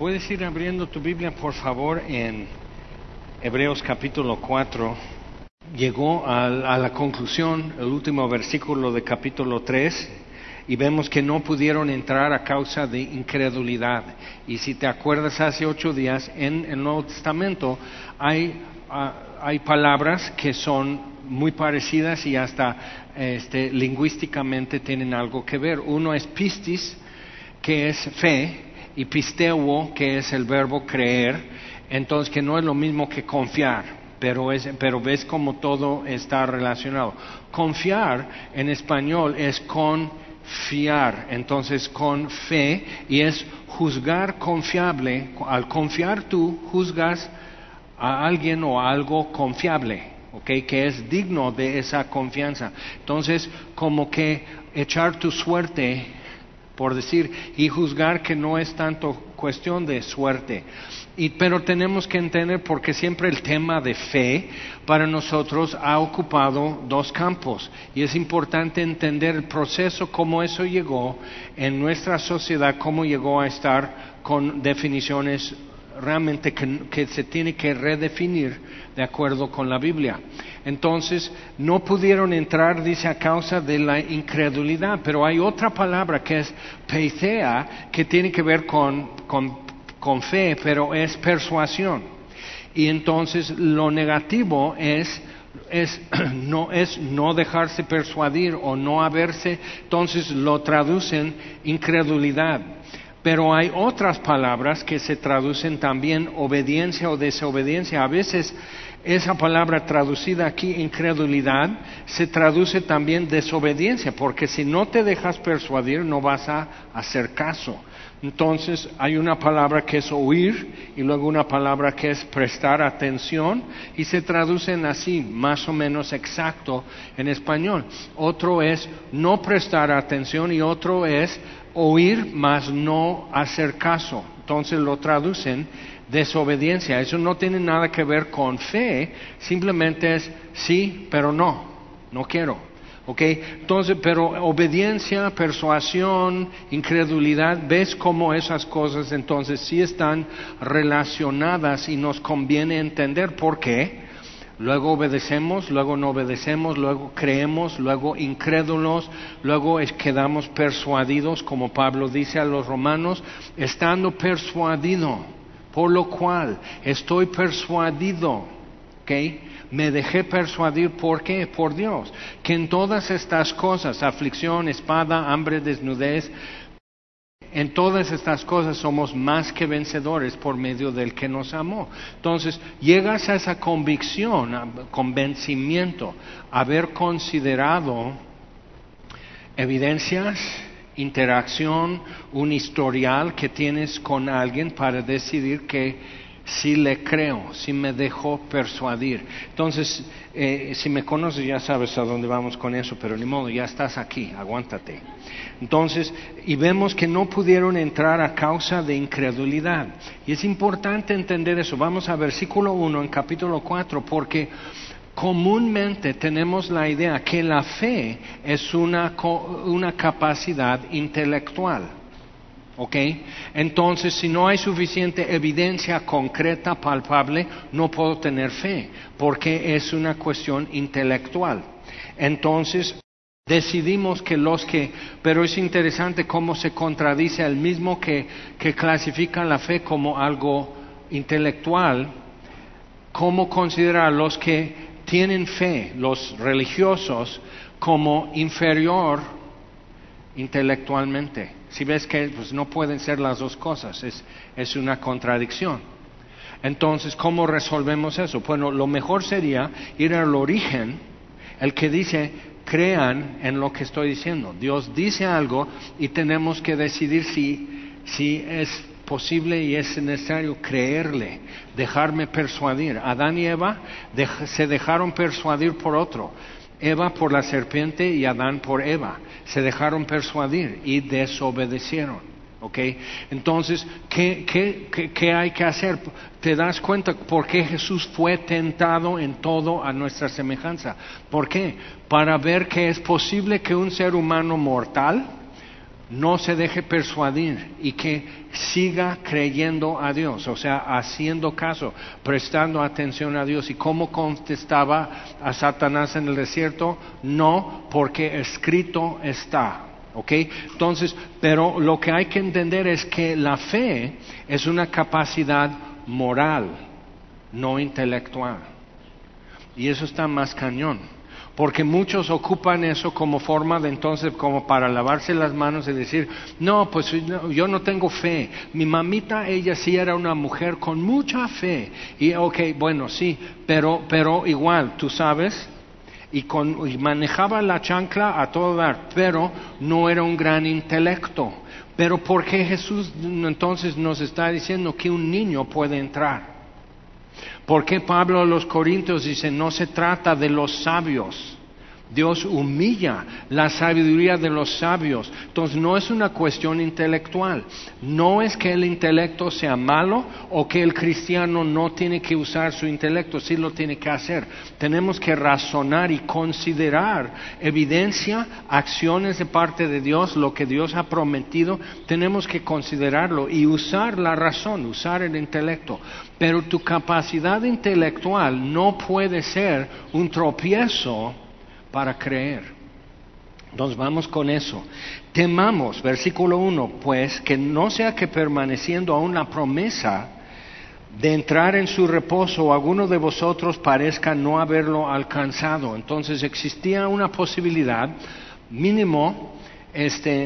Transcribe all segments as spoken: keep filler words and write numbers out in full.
Puedes ir abriendo tu Biblia, por favor, en Hebreos capítulo cuatro. Llegó a, a la conclusión, el último versículo de capítulo tres, y vemos que no pudieron entrar a causa de incredulidad. Y si te acuerdas, hace ocho días en el Nuevo Testamento hay, uh, hay palabras que son muy parecidas y hasta este, lingüísticamente tienen algo que ver. Uno es pistis, que es fe, y pisteuo, que es el verbo creer, entonces que no es lo mismo que confiar, pero, es, pero ves como todo está relacionado. Confiar en español es confiar, entonces con fe, y es juzgar confiable. Al confiar tú, juzgas a alguien o a algo confiable, ¿okay? Que es digno de esa confianza. Entonces, como que echar tu suerte, por decir, y juzgar que no es tanto cuestión de suerte. Y, pero tenemos que entender, porque siempre el tema de fe para nosotros ha ocupado dos campos, y es importante entender el proceso, cómo eso llegó en nuestra sociedad, cómo llegó a estar con definiciones realmente que, que se tiene que redefinir de acuerdo con la Biblia. Entonces, no pudieron entrar, dice, a causa de la incredulidad, pero hay otra palabra que es peithea, que tiene que ver con, con, con fe, pero es persuasión. Y entonces, lo negativo es, es, no, es no dejarse persuadir o no haberse, entonces lo traducen incredulidad. Pero hay otras palabras que se traducen también obediencia o desobediencia. A veces esa palabra traducida aquí, incredulidad, se traduce también desobediencia, porque si no te dejas persuadir no vas a hacer caso. Entonces hay una palabra que es oír y luego una palabra que es prestar atención, y se traducen así, más o menos exacto en español. Otro es no prestar atención y otro es oír mas no hacer caso. Entonces lo traducen desobediencia. Eso no tiene nada que ver con fe, simplemente es sí, pero no, no quiero. ¿Ok? Entonces, pero obediencia, persuasión, incredulidad, ves cómo esas cosas entonces sí están relacionadas y nos conviene entender por qué. Luego obedecemos, luego no obedecemos, luego creemos, luego incrédulos, luego es, quedamos persuadidos, como Pablo dice a los romanos, estando persuadido, por lo cual estoy persuadido, ¿ok? Me dejé persuadir, ¿por qué? Por Dios, que en todas estas cosas, aflicción, espada, hambre, desnudez, en todas estas cosas somos más que vencedores por medio del que nos amó. Entonces, llegas a esa convicción, a convencimiento, haber considerado evidencias, interacción, un historial que tienes con alguien para decidir que si le creo, si me dejo persuadir. Entonces, eh, si me conoces ya sabes a dónde vamos con eso, pero ni modo, ya estás aquí, aguántate. Entonces, y vemos que no pudieron entrar a causa de incredulidad. Y es importante entender eso. Vamos a versículo uno en capítulo cuatro, porque comúnmente tenemos la idea que la fe es una, una capacidad intelectual. ¿Ok? Entonces, si no hay suficiente evidencia concreta, palpable, no puedo tener fe, porque es una cuestión intelectual. Entonces, decidimos que los que, pero es interesante cómo se contradice el mismo que, que clasifica la fe como algo intelectual, cómo considera a los que tienen fe, los religiosos, como inferior intelectualmente. Si ves que pues, no pueden ser las dos cosas, es, es una contradicción. Entonces, ¿cómo resolvemos eso? Bueno, lo mejor sería ir al origen, el que dice, crean en lo que estoy diciendo. Dios dice algo y tenemos que decidir si, si es posible y es necesario creerle, dejarme persuadir. Adán y Eva dej- se dejaron persuadir por otro. Eva por la serpiente y Adán por Eva. Se dejaron persuadir y desobedecieron. ¿Ok? Entonces, ¿qué, qué, qué, qué hay que hacer? ¿Te das cuenta por qué Jesús fue tentado en todo a nuestra semejanza? ¿Por qué? Para ver que es posible que un ser humano mortal no se deje persuadir y que siga creyendo a Dios, o sea, haciendo caso, prestando atención a Dios. ¿Y cómo contestaba a Satanás en el desierto? No, porque escrito está. ¿Ok? Entonces, pero lo que hay que entender es que la fe es una capacidad moral, no intelectual. Y eso está más cañón. Porque muchos ocupan eso como forma de entonces, como para lavarse las manos y decir, no, pues no, yo no tengo fe. Mi mamita, ella sí era una mujer con mucha fe. Y ok, bueno, sí, pero, pero igual, tú sabes, y, con, y manejaba la chancla a todo dar, pero no era un gran intelecto. Pero ¿por qué Jesús entonces nos está diciendo que un niño puede entrar? ¿Por qué Pablo a los Corintios dice, no se trata de los sabios? Dios humilla la sabiduría de los sabios. Entonces no es una cuestión intelectual. No es que el intelecto sea malo o que el cristiano no tiene que usar su intelecto, sí lo tiene que hacer. Tenemos que razonar y considerar evidencia, acciones de parte de Dios, lo que Dios ha prometido. Tenemos que considerarlo y usar la razón, usar el intelecto. Pero tu capacidad intelectual no puede ser un tropiezo para creer. Entonces vamos con eso. Temamos, versículo uno, pues que no sea que permaneciendo aún la promesa de entrar en su reposo, alguno de vosotros parezca no haberlo alcanzado. Entonces existía una posibilidad, mínimo, este,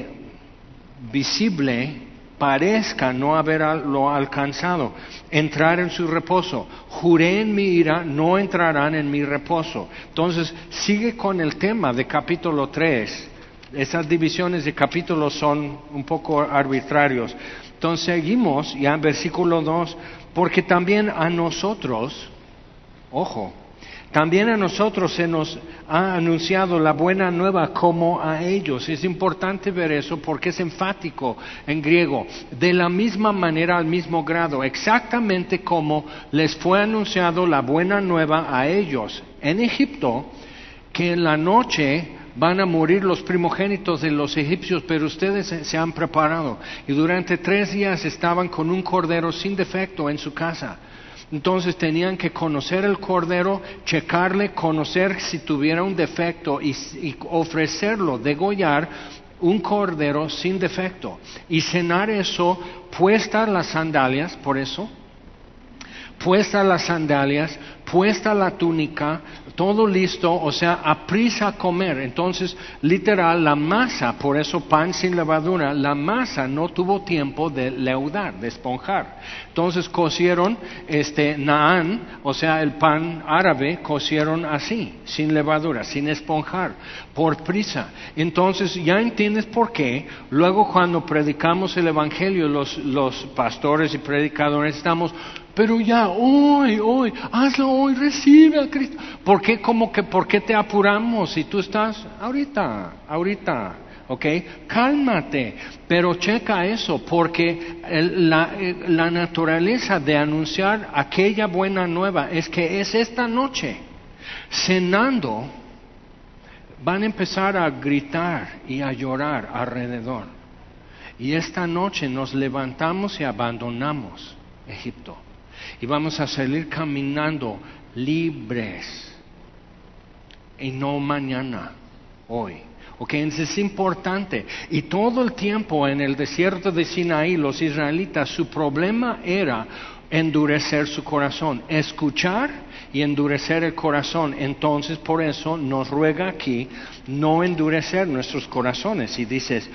visible, parezca no haberlo alcanzado, entrar en su reposo. Juré en mi ira, no entrarán en mi reposo. Entonces, sigue con el tema de capítulo tres. Esas divisiones de capítulos son un poco arbitrarios. Entonces, seguimos ya en versículo dos, porque también a nosotros, ojo, también a nosotros se nos ha anunciado la buena nueva como a ellos. Es importante ver eso porque es enfático en griego. De la misma manera, al mismo grado, exactamente como les fue anunciado la buena nueva a ellos en Egipto, que en la noche van a morir los primogénitos de los egipcios, pero ustedes se han preparado. Y durante tres días estaban con un cordero sin defecto en su casa. Entonces tenían que conocer el cordero, checarle, conocer si tuviera un defecto y, y ofrecerlo, degollar un cordero sin defecto. Y cenar eso, puestas las sandalias, por eso, puestas las sandalias, puesta la túnica, todo listo, o sea, a prisa a comer. Entonces, literal, la masa, por eso pan sin levadura, la masa no tuvo tiempo de leudar, de esponjar. Entonces cocieron este naan, o sea, el pan árabe, cocieron así, sin levadura, sin esponjar, por prisa. Entonces, ya entiendes por qué. Luego, cuando predicamos el evangelio, los, los pastores y predicadores estamos, pero ya, hoy, hoy, hazlo hoy, recibe a Cristo. ¿Por qué, como que, por qué te apuramos si tú estás ahorita, ahorita, ok? Cálmate, pero checa eso, porque el, la, la naturaleza de anunciar aquella buena nueva es que es esta noche, cenando, van a empezar a gritar y a llorar alrededor. Y esta noche nos levantamos y abandonamos Egipto. Y vamos a salir caminando libres. Y no mañana, hoy. Ok, entonces es importante. Y todo el tiempo en el desierto de Sinaí, los israelitas, su problema era endurecer su corazón. Escuchar y endurecer el corazón. Entonces, por eso nos ruega aquí no endurecer nuestros corazones. Y dices,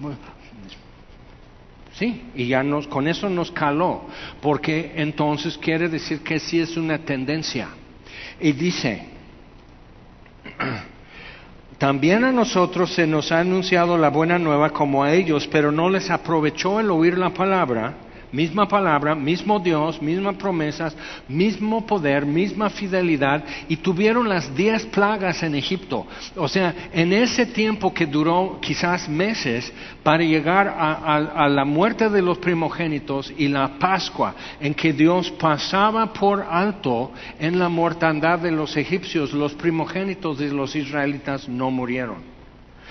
sí, y ya nos, con eso nos caló, porque entonces quiere decir que sí es una tendencia. Y dice, también a nosotros se nos ha anunciado la buena nueva como a ellos, pero no les aprovechó el oír la palabra. Misma palabra, mismo Dios, mismas promesas, mismo poder, misma fidelidad, y tuvieron las diez plagas en Egipto. O sea, en ese tiempo que duró quizás meses para llegar a, a, a la muerte de los primogénitos y la Pascua, en que Dios pasaba por alto en la mortandad de los egipcios, los primogénitos de los israelitas no murieron.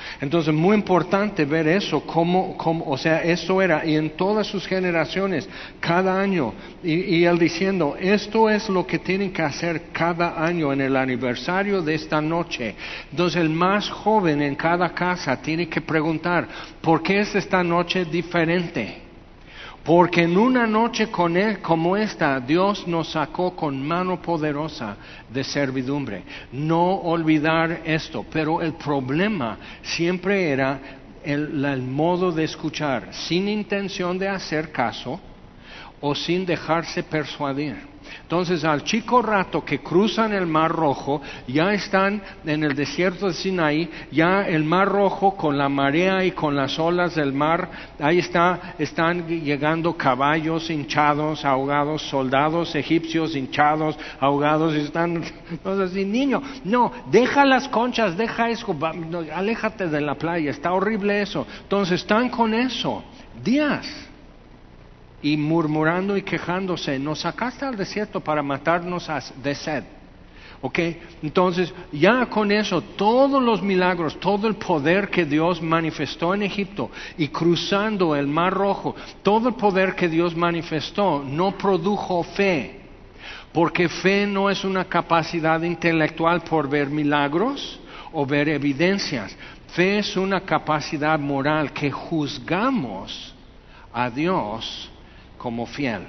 Entonces, muy importante ver eso, cómo, cómo, o sea, eso era, y en todas sus generaciones, cada año, y, y él diciendo, esto es lo que tienen que hacer cada año en el aniversario de esta noche. Entonces, el más joven en cada casa tiene que preguntar, ¿por qué es esta noche diferente? Porque en una noche con él, como esta, Dios nos sacó con mano poderosa de servidumbre. No olvidar esto, pero el problema siempre era el, el modo de escuchar, sin intención de hacer caso o sin dejarse persuadir. Entonces, al chico rato que cruzan el Mar Rojo, ya están en el desierto de Sinaí, ya el Mar Rojo con la marea y con las olas del mar, ahí está, están llegando caballos hinchados, ahogados, soldados egipcios hinchados, ahogados, y están, entonces, así, niño, no, deja las conchas, deja eso, va, no, aléjate de la playa, está horrible eso. Entonces, están con eso, días. Y murmurando y quejándose, nos sacaste al desierto para matarnos de sed. ¿Ok? Entonces, ya con eso, todos los milagros, todo el poder que Dios manifestó en Egipto y cruzando el Mar Rojo, todo el poder que Dios manifestó no produjo fe. Porque fe no es una capacidad intelectual por ver milagros o ver evidencias. Fe es una capacidad moral que juzgamos a Dios como fiel,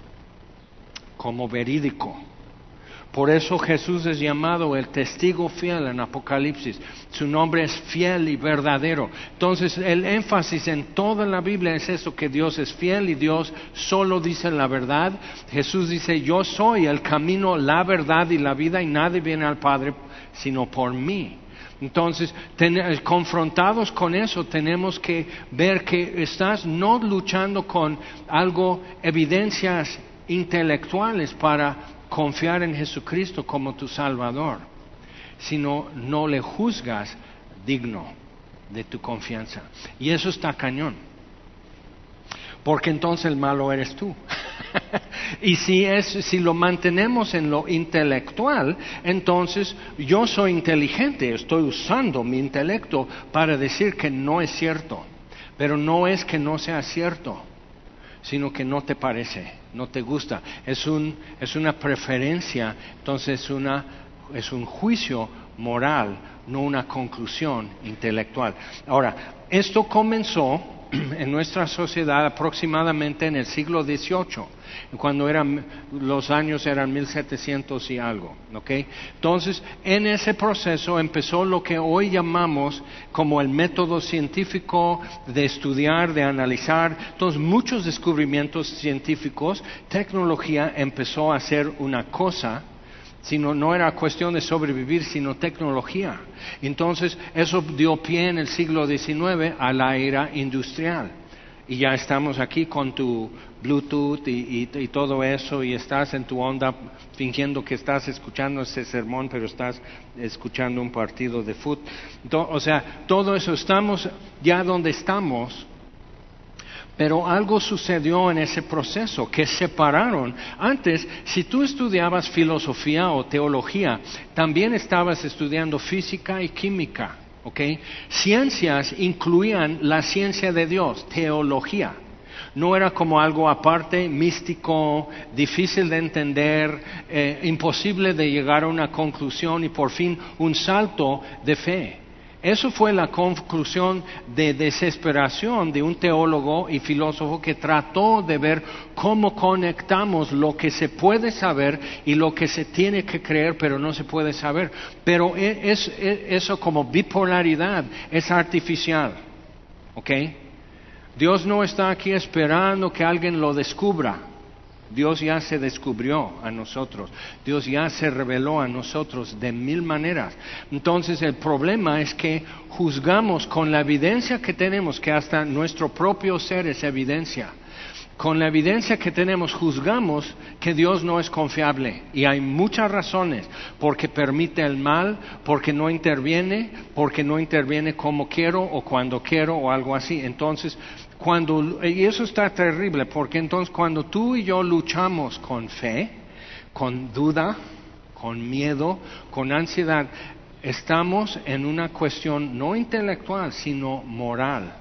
como verídico. Por eso Jesús es llamado el testigo fiel en Apocalipsis. Su nombre es fiel y verdadero. Entonces el énfasis en toda la Biblia es eso, que Dios es fiel y Dios solo dice la verdad. Jesús dice, yo soy el camino, la verdad y la vida, y nadie viene al Padre sino por mí. Entonces, ten, confrontados con eso, tenemos que ver que estás no luchando con algo, evidencias intelectuales para confiar en Jesucristo como tu Salvador, sino no le juzgas digno de tu confianza. Y eso está cañón, porque entonces el malo eres tú. Y si es, si lo mantenemos en lo intelectual, entonces yo soy inteligente, estoy usando mi intelecto para decir que no es cierto. Pero no es que no sea cierto, sino que no te parece, no te gusta. Es un, es una preferencia, entonces es una, es un juicio moral, no una conclusión intelectual. Ahora, esto comenzó en nuestra sociedad aproximadamente en el siglo dieciocho, cuando eran, los años eran mil setecientos y algo, ¿ok? Entonces, en ese proceso empezó lo que hoy llamamos como el método científico de estudiar, de analizar. Entonces, muchos descubrimientos científicos, tecnología empezó a ser una cosa, sino no era cuestión de sobrevivir, sino tecnología. Entonces, eso dio pie en el siglo diecinueve a la era industrial. Y ya estamos aquí con tu Bluetooth y, y, y todo eso, y estás en tu onda fingiendo que estás escuchando ese sermón, pero estás escuchando un partido de fútbol. O sea, todo eso, estamos ya donde estamos. Pero algo sucedió en ese proceso, que separaron. Antes, si tú estudiabas filosofía o teología, también estabas estudiando física y química, ¿ok? Ciencias incluían la ciencia de Dios, teología. No era como algo aparte, místico, difícil de entender, eh, imposible de llegar a una conclusión y por fin un salto de fe. Eso fue la conclusión de desesperación de un teólogo y filósofo que trató de ver cómo conectamos lo que se puede saber y lo que se tiene que creer, pero no se puede saber. Pero es, es, eso como bipolaridad es artificial, ¿ok? Dios no está aquí esperando que alguien lo descubra. Dios ya se descubrió a nosotros, Dios ya se reveló a nosotros de mil maneras. Entonces el problema es que juzgamos con la evidencia que tenemos, que hasta nuestro propio ser es evidencia. Con la evidencia que tenemos juzgamos que Dios no es confiable, y hay muchas razones, porque permite el mal, porque no interviene, porque no interviene como quiero o cuando quiero o algo así. Entonces, cuando, y eso está terrible, porque entonces cuando tú y yo luchamos con fe, con duda, con miedo, con ansiedad, estamos en una cuestión no intelectual, sino moral.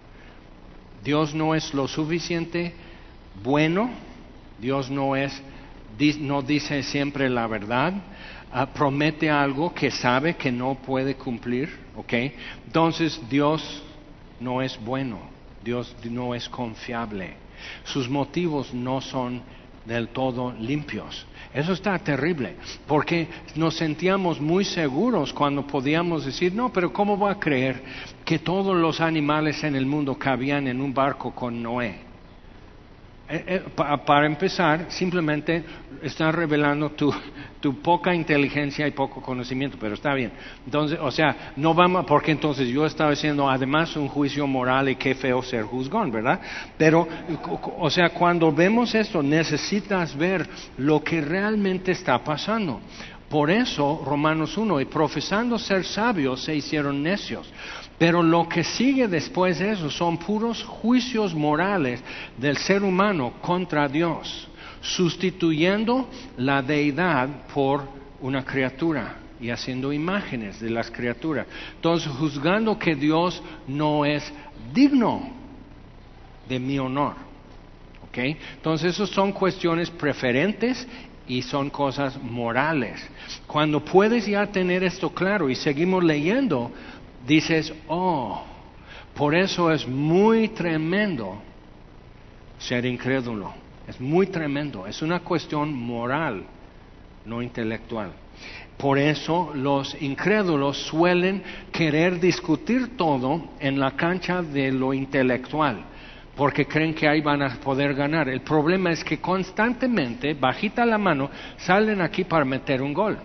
Dios no es lo suficiente bueno, Dios no es, no dice siempre la verdad, uh, promete algo que sabe que no puede cumplir, ¿ok? Entonces Dios no es bueno, Dios no es confiable, sus motivos no son del todo limpios. Eso está terrible, porque nos sentíamos muy seguros cuando podíamos decir, no, pero ¿cómo voy a creer que todos los animales en el mundo cabían en un barco con Noé? Eh, eh, pa, para empezar, simplemente está revelando tu, tu poca inteligencia y poco conocimiento, pero está bien. Entonces, o sea, no vamos, porque entonces yo estaba diciendo, además, un juicio moral y qué feo ser juzgón, ¿verdad? Pero, o sea, cuando vemos esto, necesitas ver lo que realmente está pasando. Por eso, Romanos uno, y profesando ser sabios, se hicieron necios. Pero lo que sigue después de eso son puros juicios morales del ser humano contra Dios, sustituyendo la deidad por una criatura y haciendo imágenes de las criaturas. Entonces, juzgando que Dios no es digno de mi honor. ¿Ok? Entonces, esas son cuestiones preferentes y son cosas morales. Cuando puedes ya tener esto claro y seguimos leyendo, dices, oh, por eso es muy tremendo ser incrédulo. Es muy tremendo. Es una cuestión moral, no intelectual. Por eso los incrédulos suelen querer discutir todo en la cancha de lo intelectual, porque creen que ahí van a poder ganar. El problema es que constantemente, bajita la mano, salen aquí para meter un gol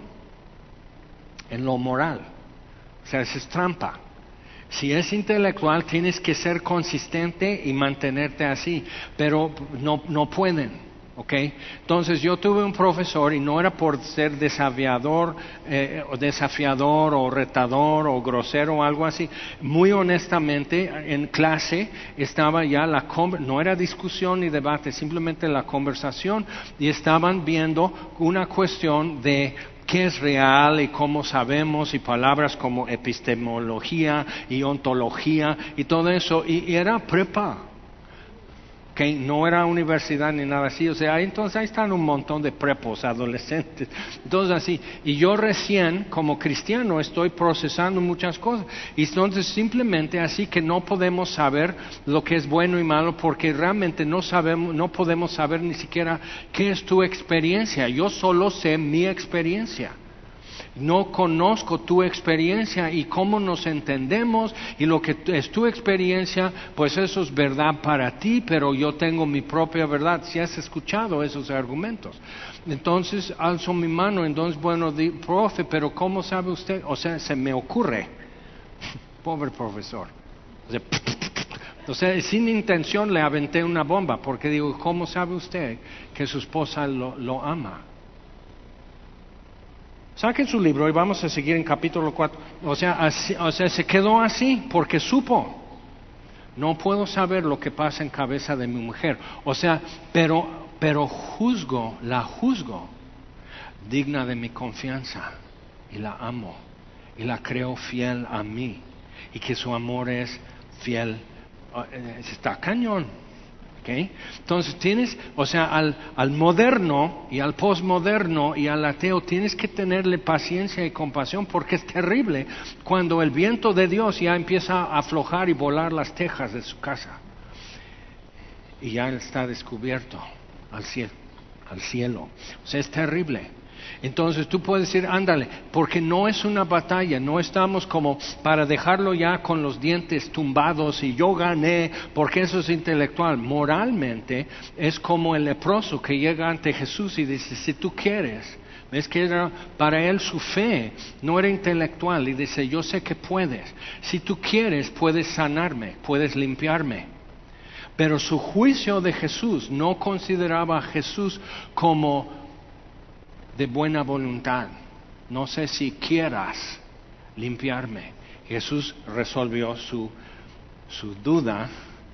en lo moral. O sea, eso es trampa. Si es intelectual, tienes que ser consistente y mantenerte así, pero no, no pueden, ¿ok? Entonces, yo tuve un profesor, y no era por ser desafiador, eh, o desafiador, o retador, o grosero, o algo así. Muy honestamente, en clase estaba ya la, no era discusión ni debate, simplemente la conversación, y estaban viendo una cuestión de qué es real y cómo sabemos, y palabras como epistemología y ontología y todo eso, y, y era prepa, que no era universidad ni nada así. O sea, entonces ahí están un montón de prepos adolescentes, entonces así, y yo recién como cristiano estoy procesando muchas cosas, y entonces simplemente así que no podemos saber lo que es bueno y malo, porque realmente no sabemos, no podemos saber ni siquiera qué es tu experiencia. Yo solo sé mi experiencia. No conozco tu experiencia y cómo nos entendemos, y lo que es tu experiencia, pues eso es verdad para ti, pero yo tengo mi propia verdad. Si has escuchado esos argumentos, entonces alzo mi mano. Entonces, bueno, di, profe, pero ¿cómo sabe usted? O sea, se me ocurre. Pobre profesor. O sea, o sea, sin intención le aventé una bomba, porque digo, ¿cómo sabe usted que su esposa lo, lo ama? Saquen su libro y vamos a seguir en capítulo cuatro. O sea, así, o sea, se quedó así porque supo. No puedo saber lo que pasa en cabeza de mi mujer. O sea, pero, pero juzgo, la juzgo digna de mi confianza, y la amo y la creo fiel a mí, y que su amor es fiel. Está cañón. ¿Okay? Entonces tienes, o sea, al, al moderno y al posmoderno y al ateo tienes que tenerle paciencia y compasión, porque es terrible cuando el viento de Dios ya empieza a aflojar y volar las tejas de su casa y ya él está descubierto al cielo, al cielo. O sea, es terrible. Entonces tú puedes decir, ándale, porque no es una batalla, no estamos como para dejarlo ya con los dientes tumbados y yo gané, porque eso es intelectual. Moralmente es como el leproso que llega ante Jesús y dice, si tú quieres. Es que era, para él su fe no era intelectual, y dice, yo sé que puedes, si tú quieres puedes sanarme, puedes limpiarme. Pero su juicio de Jesús no consideraba a Jesús como de buena voluntad. No sé si quieras limpiarme. Jesús resolvió su, su duda,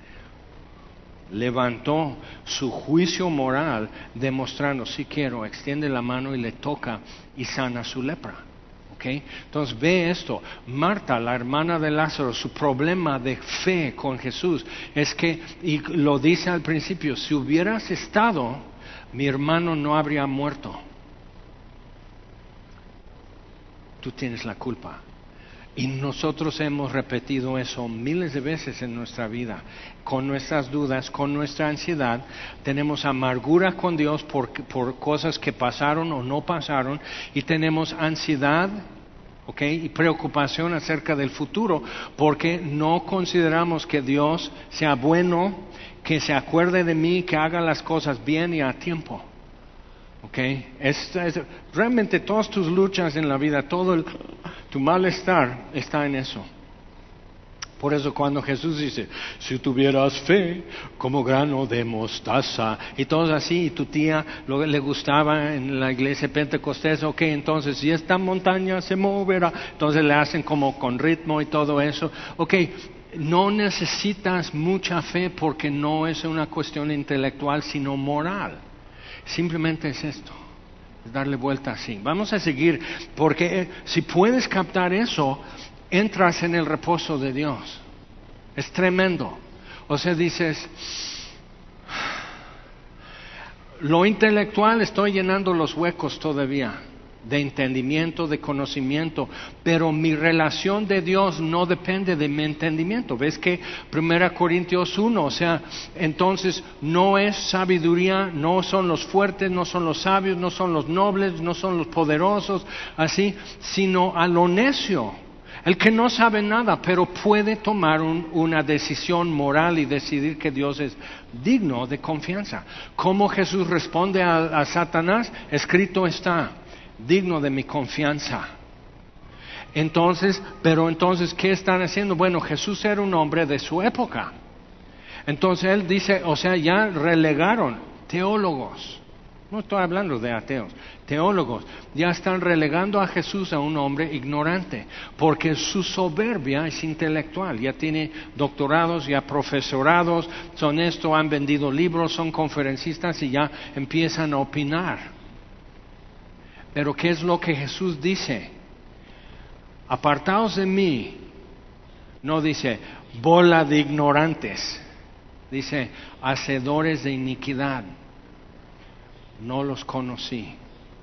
levantó su juicio moral, demostrando, si quiero, extiende la mano y le toca y sana su lepra. Okay. Entonces ve esto, Marta, la hermana de Lázaro, su problema de fe con Jesús es que, y lo dice al principio, si hubieras estado, mi hermano no habría muerto. Tú tienes la culpa. Y nosotros hemos repetido eso miles de veces en nuestra vida, con nuestras dudas, con nuestra ansiedad. Tenemos amargura con Dios por, por cosas que pasaron o no pasaron, y tenemos ansiedad, ¿okay? Y preocupación acerca del futuro, porque no consideramos que Dios sea bueno, que se acuerde de mí, que haga las cosas bien y a tiempo. Okay. Es, es, realmente todas tus luchas en la vida, todo el, tu malestar está en eso. Por eso cuando Jesús dice, si tuvieras fe como grano de mostaza, y todo así, y tu tía lo, le gustaba en la iglesia pentecostés, ok, entonces si esta montaña se moverá, entonces le hacen como con ritmo y todo eso, ok. No necesitas mucha fe porque no es una cuestión intelectual, sino moral. Simplemente es esto, es darle vuelta así. Vamos a seguir, porque si puedes captar eso, entras en el reposo de Dios. Es tremendo. O sea, dices, lo intelectual estoy llenando los huecos todavía, de entendimiento, de conocimiento, pero mi relación de Dios no depende de mi entendimiento. ¿Ves que Primera Corintios uno? O sea, entonces no es sabiduría, no son los fuertes, no son los sabios, no son los nobles, no son los poderosos, así, sino a lo necio. El que no sabe nada, pero puede tomar un, una decisión moral y decidir que Dios es digno de confianza. ¿Cómo Jesús responde a, a Satanás? Escrito está, digno de mi confianza. Entonces, pero entonces, ¿qué están haciendo? Bueno, Jesús era un hombre de su época. Entonces él dice, o sea, ya relegaron teólogos. No estoy hablando de ateos, teólogos. Ya están relegando a Jesús a un hombre ignorante, porque su soberbia es intelectual. Ya tiene doctorados, ya profesorados, son esto, han vendido libros, son conferencistas y ya empiezan a opinar. Pero ¿qué es lo que Jesús dice? Apartaos de mí. No dice, bola de ignorantes. Dice, hacedores de iniquidad. No los conocí.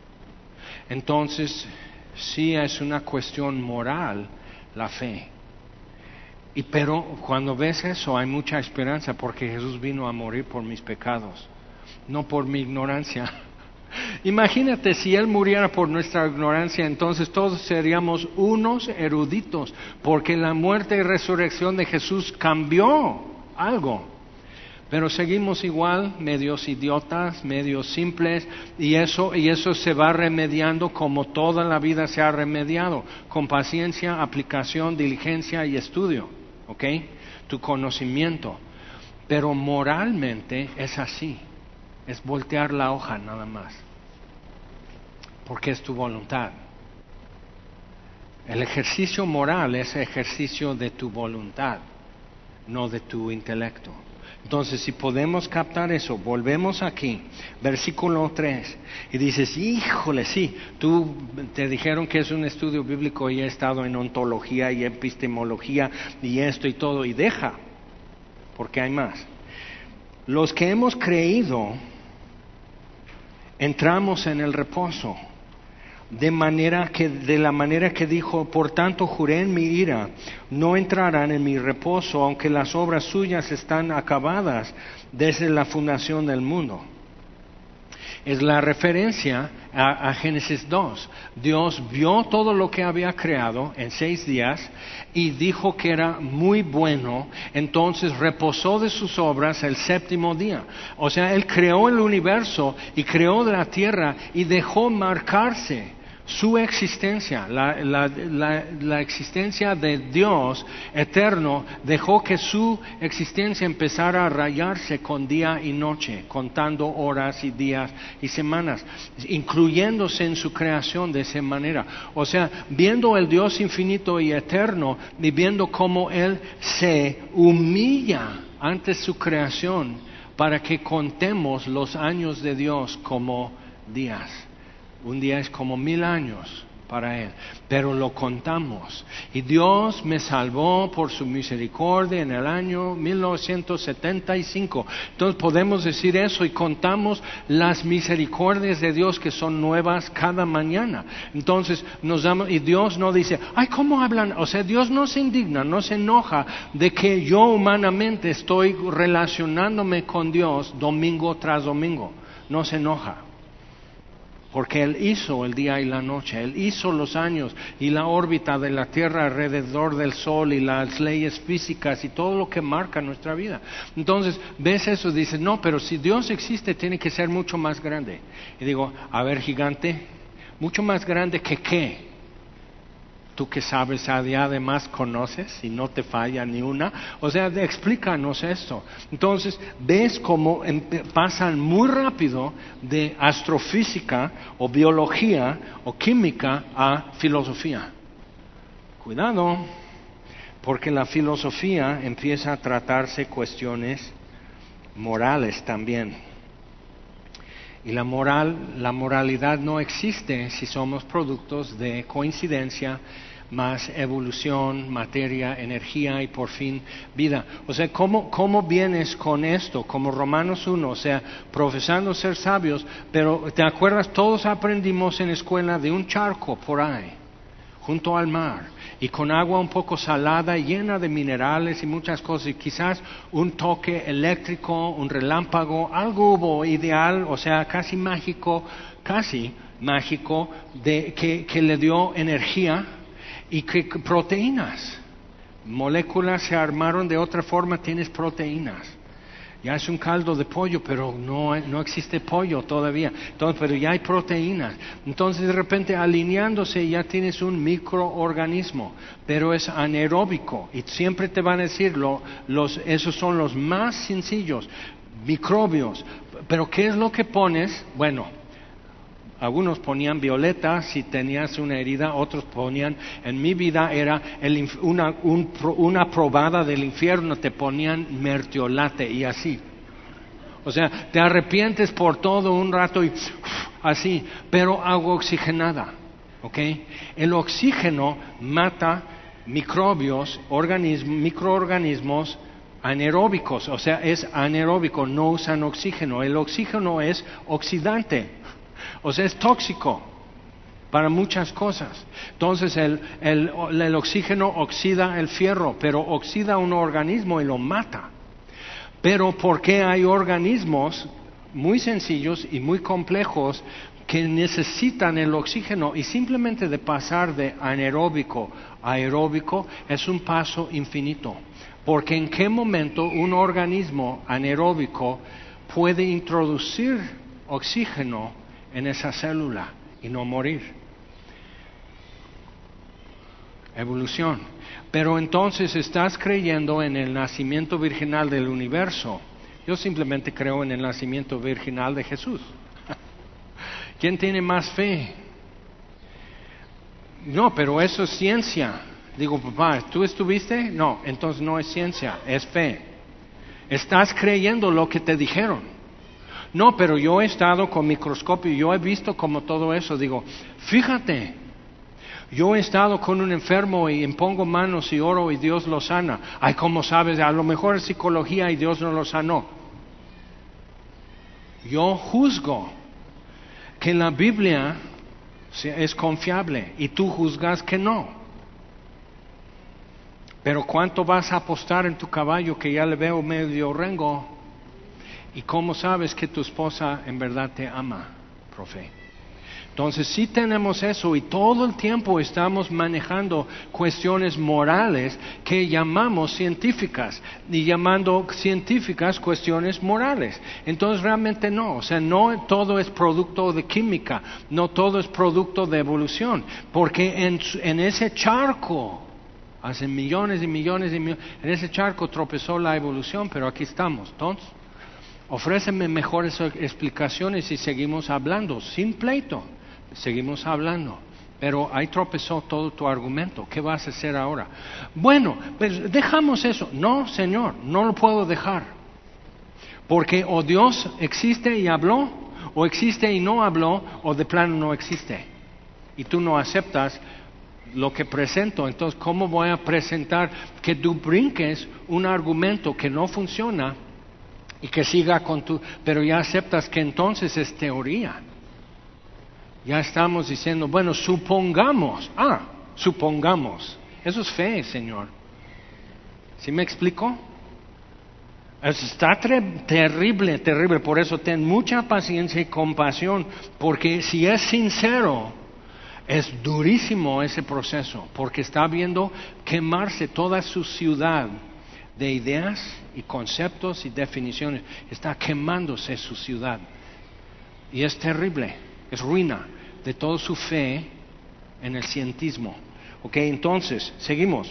Entonces, sí es una cuestión moral la fe. Y pero cuando ves eso hay mucha esperanza, porque Jesús vino a morir por mis pecados, no por mi ignorancia. Imagínate si Él muriera por nuestra ignorancia, entonces todos seríamos unos eruditos, porque la muerte y resurrección de Jesús cambió algo. Pero seguimos igual, medios idiotas, medios simples, y eso, y eso se va remediando como toda la vida se ha remediado, con paciencia, aplicación, diligencia y estudio, ¿ok? Tu conocimiento. Pero moralmente es así, es voltear la hoja nada más, porque es tu voluntad. El ejercicio moral es ejercicio de tu voluntad, no de tu intelecto. Entonces, si podemos captar eso, volvemos aquí, versículo tres, y dices, híjole, sí, tú te dijeron que es un estudio bíblico y he estado en ontología y epistemología y esto y todo, y deja, porque hay más. Los que hemos creído, entramos en el reposo. De manera que, de la manera que dijo, por tanto juré en mi ira, no entrarán en mi reposo, aunque las obras suyas están acabadas desde la fundación del mundo. Es la referencia a, a Génesis dos. Dios vio todo lo que había creado en seis días y dijo que era muy bueno, entonces reposó de sus obras el séptimo día. O sea, Él creó el universo y creó la tierra y dejó marcarse su existencia, la, la, la, la existencia de Dios eterno, dejó que su existencia empezara a rayarse con día y noche, contando horas y días y semanas, incluyéndose en su creación de esa manera. O sea, viendo el Dios infinito y eterno y viendo cómo Él se humilla ante su creación para que contemos los años de Dios como días. Un día es como mil años para Él, pero lo contamos. Y Dios me salvó por su misericordia en el año mil novecientos setenta y cinco. Entonces podemos decir eso y contamos las misericordias de Dios que son nuevas cada mañana. Entonces nos damos, y Dios no dice, ay, ¿cómo hablan? O sea, Dios no se indigna, no se enoja de que yo humanamente estoy relacionándome con Dios domingo tras domingo. No se enoja. Porque Él hizo el día y la noche, Él hizo los años y la órbita de la Tierra alrededor del Sol y las leyes físicas y todo lo que marca nuestra vida. Entonces, ves eso y dices, no, pero si Dios existe, tiene que ser mucho más grande. Y digo, a ver, gigante, mucho más grande que qué. Tú que sabes, además conoces y no te falla ni una. O sea, explícanos esto. Entonces, ves cómo pasan muy rápido de astrofísica o biología o química a filosofía. Cuidado, porque la filosofía empieza a tratarse cuestiones morales también. Y la moral, la moralidad no existe si somos productos de coincidencia, más evolución, materia, energía y por fin vida. O sea, ¿cómo, cómo vienes con esto? Como Romanos uno, o sea, profesando ser sabios, pero ¿te acuerdas? Todos aprendimos en escuela de un charco por ahí, junto al mar, y con agua un poco salada, llena de minerales y muchas cosas, y quizás un toque eléctrico, un relámpago, algo hubo ideal, o sea, casi mágico, casi mágico, de, que, que le dio energía y que proteínas, moléculas se armaron de otra forma, tienes proteínas. Ya es un caldo de pollo, pero no, no existe pollo todavía. Entonces, pero ya hay proteínas. Entonces, de repente, alineándose, ya tienes un microorganismo, pero es anaeróbico. Y siempre te van a decir, lo, los, esos son los más sencillos, microbios. Pero, ¿qué es lo que pones? Bueno, algunos ponían violeta si tenías una herida, otros ponían, en mi vida era el, una, un, una probada del infierno, te ponían mertiolate y así. O sea, te arrepientes por todo un rato y así, pero agua oxigenada, ¿ok? El oxígeno mata microbios, organismos, microorganismos anaeróbicos, o sea, es anaeróbico, no usan oxígeno. El oxígeno es oxidante. O sea, es tóxico para muchas cosas. Entonces el, el, el oxígeno oxida el fierro, pero oxida un organismo y lo mata. Pero ¿por qué hay organismos muy sencillos y muy complejos que necesitan el oxígeno? Y simplemente de pasar de anaeróbico a aeróbico es un paso infinito. Porque ¿en qué momento un organismo anaeróbico puede introducir oxígeno en esa célula y no morir? Evolución. Pero entonces estás creyendo en el nacimiento virginal del universo. Yo simplemente creo en el nacimiento virginal de Jesús. ¿Quién tiene más fe? No, pero eso es ciencia. Digo, papá, ¿tú estuviste? No, entonces no es ciencia, es fe. Estás creyendo lo que te dijeron. No, pero yo he estado con microscopio, yo he visto como todo eso. Digo, fíjate, yo he estado con un enfermo y impongo manos y oro y Dios lo sana. Ay, ¿cómo sabes? A lo mejor es psicología y Dios no lo sanó. Yo juzgo que la Biblia es confiable y tú juzgas que no. Pero ¿cuánto vas a apostar en tu caballo que ya le veo medio rengo? ¿Y cómo sabes que tu esposa en verdad te ama, profe? Entonces sí tenemos eso y todo el tiempo estamos manejando cuestiones morales que llamamos científicas y llamando científicas cuestiones morales. Entonces realmente no, o sea, no todo es producto de química, no todo es producto de evolución, porque en, en ese charco, hace millones y millones y millones, en ese charco tropezó la evolución, pero aquí estamos. Entonces, ofréceme mejores explicaciones y seguimos hablando, sin pleito, seguimos hablando. Pero ahí tropezó todo tu argumento. ¿Qué vas a hacer ahora? Bueno, pues dejamos eso. No, Señor, no lo puedo dejar. Porque o Dios existe y habló, o existe y no habló, o de plano no existe. y tú no aceptas lo que presento, entonces ¿cómo voy a presentar que tú brinques un argumento que no funciona y que siga con tu, pero ya aceptas que entonces es teoría? Ya estamos diciendo, bueno, supongamos, ah, supongamos, eso es fe, Señor. ¿Sí me explico? Eso está tre- terrible, terrible, por eso ten mucha paciencia y compasión, porque si es sincero, es durísimo ese proceso, porque está viendo quemarse toda su ciudad de ideas y conceptos y definiciones. Está quemándose su ciudad. Y es terrible, es ruina de toda su fe en el cientismo. Ok, entonces, seguimos.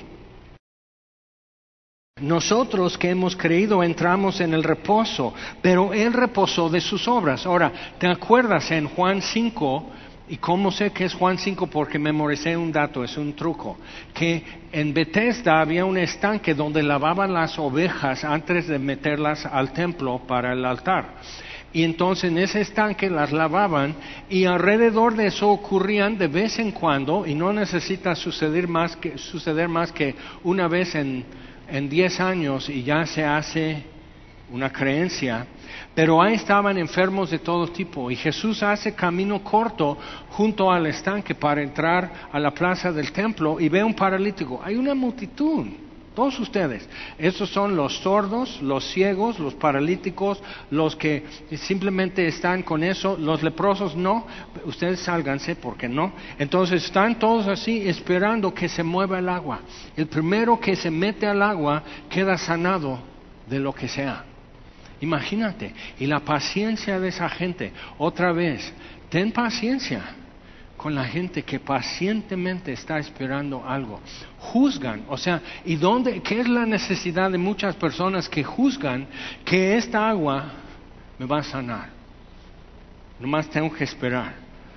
Nosotros que hemos creído entramos en el reposo, pero Él reposó de sus obras. Ahora, ¿te acuerdas en Juan cinco? ¿Y cómo sé que es Juan cinco? Porque memoricé un dato, es un truco. Que en Bethesda había un estanque donde lavaban las ovejas antes de meterlas al templo para el altar. Y entonces en ese estanque las lavaban y alrededor de eso ocurrían de vez en cuando, y no necesita suceder más que, suceder más que una vez en, en diez años y ya se hace una creencia. Pero ahí estaban enfermos de todo tipo y Jesús hace camino corto junto al estanque para entrar a la plaza del templo y ve un paralítico. Hay una multitud, todos ustedes. Estos son los sordos, los ciegos, los paralíticos, los que simplemente están con eso. Los leprosos no, ustedes sálganse porque no. Entonces están todos así esperando que se mueva el agua. El primero que se mete al agua queda sanado de lo que sea. Imagínate, y la paciencia de esa gente, otra vez, ten paciencia con la gente que pacientemente está esperando algo. Juzgan, o sea, ¿y dónde, qué es la necesidad de muchas personas que juzgan que esta agua me va a sanar? Nomás tengo que esperar.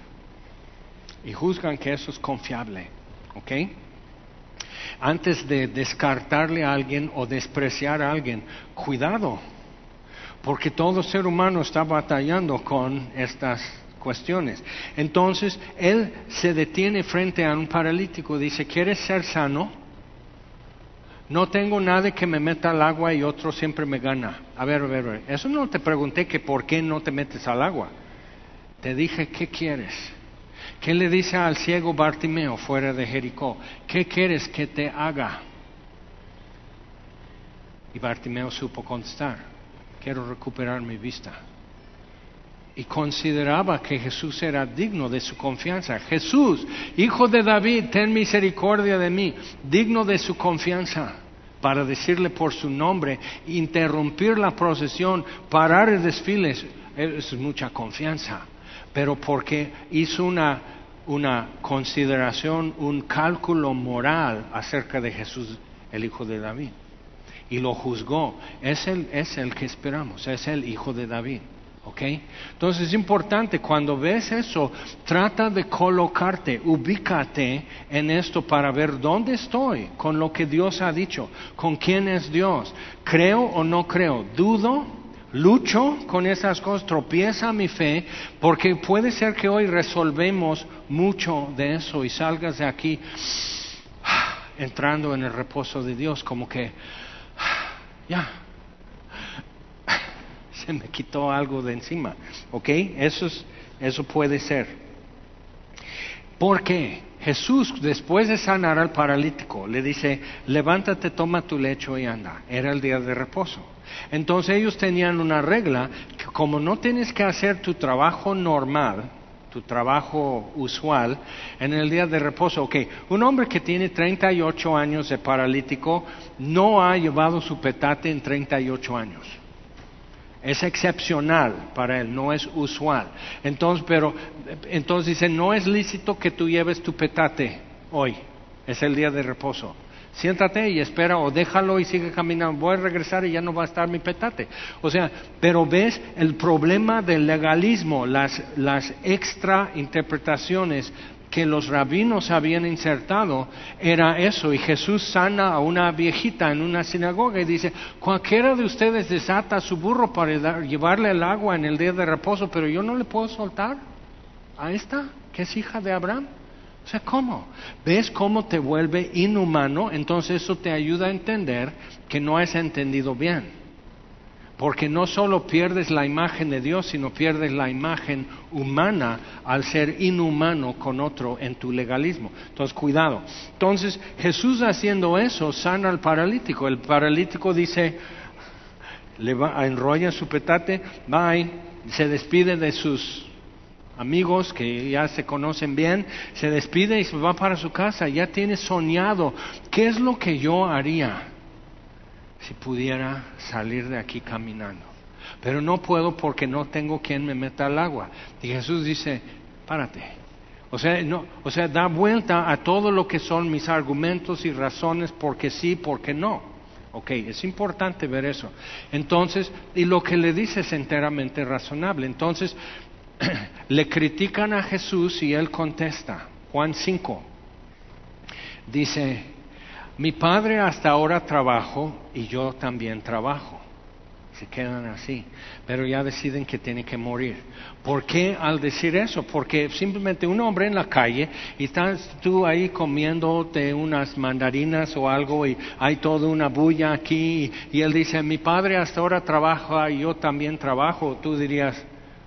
Y juzgan que eso es confiable, ¿ok? Antes de descartarle a alguien o despreciar a alguien, cuidado. Porque todo ser humano está batallando con estas cuestiones. Entonces, él se detiene frente a un paralítico y dice, ¿quieres ser sano? No tengo nadie que me meta al agua y otro siempre me gana. A ver, a ver, a ver. Eso no te pregunté que por qué no te metes al agua. Te dije, ¿qué quieres? ¿Qué le dice al ciego Bartimeo fuera de Jericó? ¿Qué quieres que te haga? Y Bartimeo supo contestar, quiero recuperar mi vista. Y consideraba que Jesús era digno de su confianza. Jesús, hijo de David, ten misericordia de mí, digno de su confianza, para decirle por su nombre, interrumpir la procesión, parar el desfile, eso es mucha confianza. Pero porque hizo una, una consideración, un cálculo moral acerca de Jesús, el hijo de David. Y lo juzgó. Es el, es el que esperamos, es el hijo de David. ¿Ok? Entonces es importante, cuando ves eso, trata de colocarte, ubícate en esto para ver dónde estoy con lo que Dios ha dicho, con quién es Dios. ¿Creo o no creo? ¿Dudo? ¿Lucho con esas cosas? ¿Tropieza mi fe? Porque puede ser que hoy resolvemos mucho de eso y salgas de aquí entrando en el reposo de Dios, como que ya, se me quitó algo de encima, ¿ok? Eso es, eso puede ser. ¿Por qué? Jesús, después de sanar al paralítico, le dice, levántate, toma tu lecho y anda. Era el día de reposo. Entonces ellos tenían una regla, que como no tienes que hacer tu trabajo normal, tu trabajo usual, en el día de reposo, ok, un hombre que tiene treinta y ocho años de paralítico no ha llevado su petate en treinta y ocho años. Es excepcional para él, no es usual. Entonces, pero, entonces dice, no es lícito que tú lleves tu petate hoy, es el día de reposo. Siéntate y espera o déjalo y sigue caminando. Voy a regresar y ya no va a estar mi petate. O sea, pero ves el problema del legalismo, las, las extra interpretaciones que los rabinos habían insertado, era eso. Y Jesús sana a una viejita en una sinagoga y dice, cualquiera de ustedes desata a su burro para dar, llevarle el agua en el día de reposo, pero yo no le puedo soltar a esta, que es hija de Abraham. O sea, ¿cómo? ¿Ves cómo te vuelve inhumano? Entonces eso te ayuda a entender que no has entendido bien. Porque no solo pierdes la imagen de Dios, sino pierdes la imagen humana al ser inhumano con otro en tu legalismo. Entonces, cuidado. Entonces, Jesús haciendo eso, sana al paralítico. El paralítico dice, le va, enrolla su petate, bye, se despide de sus amigos que ya se conocen bien, se despide y se va para su casa. Ya tiene soñado, ¿qué es lo que yo haría si pudiera salir de aquí caminando? Pero no puedo porque no tengo quien me meta al agua. Y Jesús dice, párate. O sea, no, o sea, da vuelta a todo lo que son mis argumentos y razones porque sí, porque no. Ok, es importante ver eso. Entonces, y lo que le dice es enteramente razonable. Entonces, le critican a Jesús y él contesta. Juan cinco. Dice, mi padre hasta ahora trabajo y yo también trabajo. Se quedan así, pero ya deciden que tiene que morir. ¿Por qué al decir eso? Porque simplemente un hombre en la calle y estás tú ahí comiéndote unas mandarinas o algo y hay toda una bulla aquí y, y él dice, mi padre hasta ahora trabaja y yo también trabajo. Tú dirías,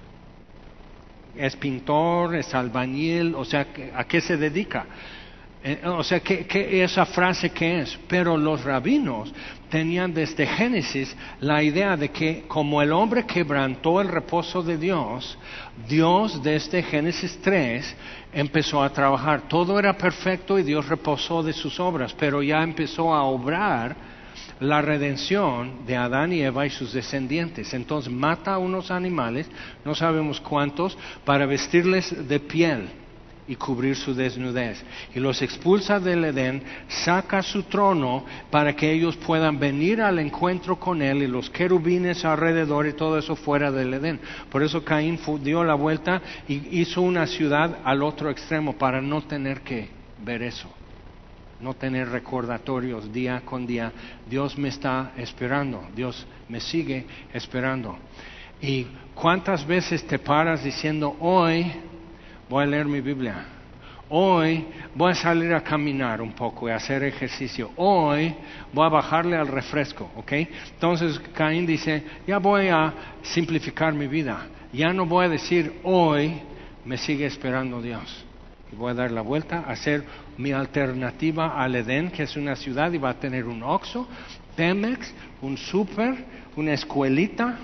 es pintor, es albañil, o sea, ¿a qué se dedica? O sea, ¿qué, qué esa frase qué es? Pero los rabinos tenían desde Génesis la idea de que como el hombre quebrantó el reposo de Dios, Dios desde Génesis tres empezó a trabajar. Todo era perfecto y Dios reposó de sus obras, pero ya empezó a obrar la redención de Adán y Eva y sus descendientes. Entonces mata a unos animales, no sabemos cuántos, para vestirles de piel y cubrir su desnudez. Y los expulsa del Edén, saca su trono para que ellos puedan venir al encuentro con él y los querubines alrededor y todo eso fuera del Edén. Por eso Caín dio la vuelta y hizo una ciudad al otro extremo para no tener que ver eso. No tener recordatorios día con día. Dios me está esperando, Dios me sigue esperando. ¿Y cuántas veces te paras diciendo, hoy voy a leer mi Biblia, hoy voy a salir a caminar un poco y hacer ejercicio, hoy voy a bajarle al refresco, ¿ok? Entonces Caín dice, ya voy a simplificar mi vida, ya no voy a decir, hoy me sigue esperando Dios. Y voy a dar la vuelta, a hacer mi alternativa al Edén, que es una ciudad y va a tener un Oxxo, Pemex, un súper, una escuelita,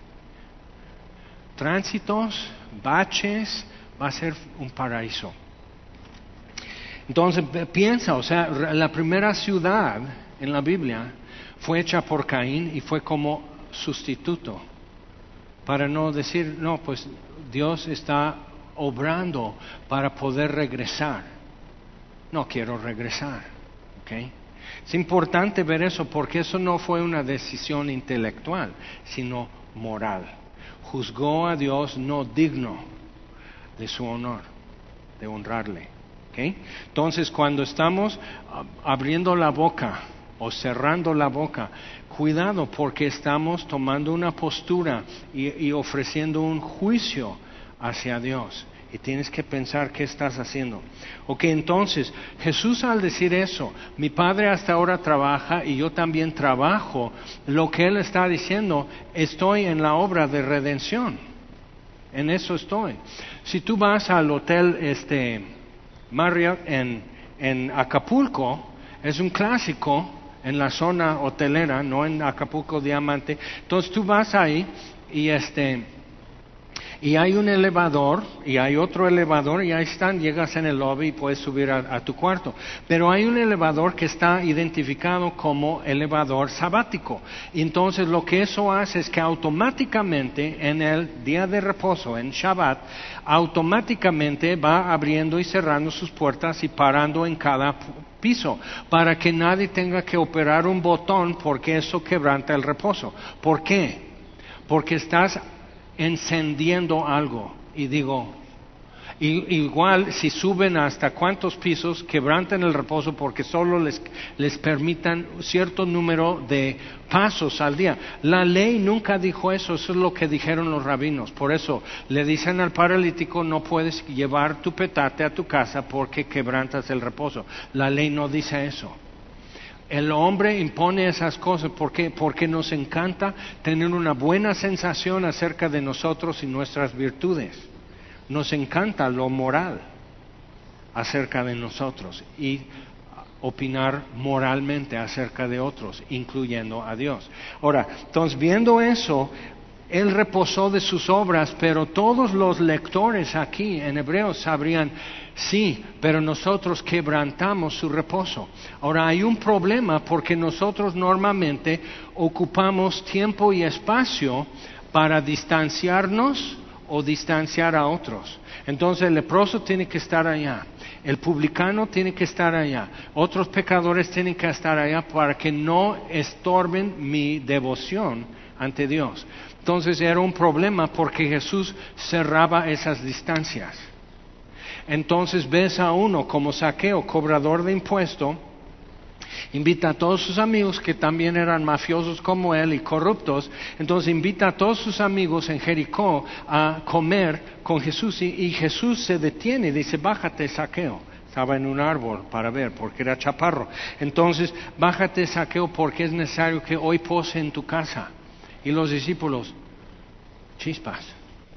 tránsitos, baches, va a ser un paraíso. Entonces piensa, o sea, la primera ciudad en la Biblia fue hecha por Caín y fue como sustituto, para no decir, no, pues Dios está obrando para poder regresar. No quiero regresar, ¿ok? Es importante ver eso porque eso no fue una decisión intelectual, sino moral. Juzgó a Dios no digno de su honor, de honrarle, ¿ok? Entonces, cuando estamos abriendo la boca o cerrando la boca, cuidado porque estamos tomando una postura y, y ofreciendo un juicio hacia Dios. Y tienes que pensar qué estás haciendo. Ok, entonces, Jesús al decir eso, mi Padre hasta ahora trabaja y yo también trabajo, lo que Él está diciendo, estoy en la obra de redención. En eso estoy. Si tú vas al hotel este, Marriott en, en Acapulco, es un clásico en la zona hotelera, no en Acapulco Diamante. Entonces tú vas ahí y este... y hay un elevador y hay otro elevador y ahí están, llegas en el lobby y puedes subir a, a tu cuarto. Pero hay un elevador que está identificado como elevador sabático. Y entonces lo que eso hace es que automáticamente en el día de reposo, en Shabbat, automáticamente va abriendo y cerrando sus puertas y parando en cada piso para que nadie tenga que operar un botón porque eso quebranta el reposo. ¿Por qué? Porque estás encendiendo algo y digo, Y, igual, si suben hasta cuántos pisos, quebrantan el reposo porque solo les, les permitan cierto número de pasos al día. La ley nunca dijo eso, eso es lo que dijeron los rabinos. Por eso le dicen al paralítico, no puedes llevar tu petate a tu casa porque quebrantas el reposo. La ley no dice eso. El hombre impone esas cosas porque, porque nos encanta tener una buena sensación acerca de nosotros y nuestras virtudes. Nos encanta lo moral acerca de nosotros y opinar moralmente acerca de otros, incluyendo a Dios. Ahora, entonces viendo eso, Él reposó de sus obras, pero todos los lectores aquí en Hebreos sabrían, sí, pero nosotros quebrantamos su reposo. Ahora hay un problema porque nosotros normalmente ocupamos tiempo y espacio para distanciarnos o distanciar a otros. Entonces el leproso tiene que estar allá, el publicano tiene que estar allá, otros pecadores tienen que estar allá para que no estorben mi devoción ante Dios. Entonces era un problema porque Jesús cerraba esas distancias. Entonces ves a uno como Zaqueo, cobrador de impuesto, invita a todos sus amigos que también eran mafiosos como él y corruptos. Entonces invita a todos sus amigos en Jericó a comer con Jesús y, y Jesús se detiene y dice, bájate, Zaqueo. Estaba en un árbol para ver porque era chaparro. Entonces, bájate, Zaqueo, porque es necesario que hoy pose en tu casa. Y los discípulos, chispas.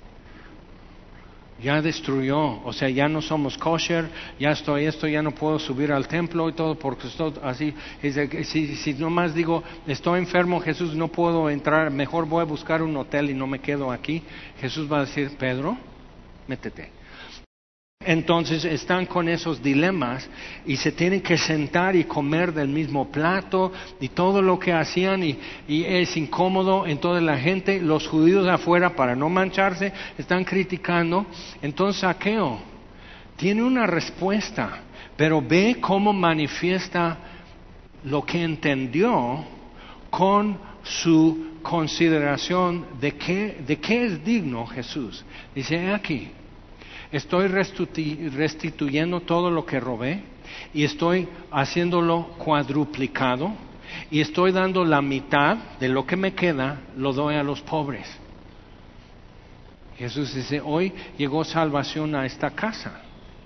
Ya destruyó, o sea, ya no somos kosher, ya estoy esto, ya no puedo subir al templo y todo porque estoy así. Dice, si, si nomás digo, estoy enfermo, Jesús, no puedo entrar, mejor voy a buscar un hotel y no me quedo aquí. Jesús va a decir, Pedro, métete. Entonces están con esos dilemas y se tienen que sentar y comer del mismo plato y todo lo que hacían y, y es incómodo. Entonces la gente, los judíos afuera para no mancharse, están criticando. Entonces Zaqueo tiene una respuesta, pero ve cómo manifiesta lo que entendió con su consideración de qué, de qué es digno Jesús. Dice aquí, estoy restituyendo todo lo que robé y estoy haciéndolo cuadruplicado y estoy dando la mitad de lo que me queda, lo doy a los pobres. Jesús dice, hoy llegó salvación a esta casa,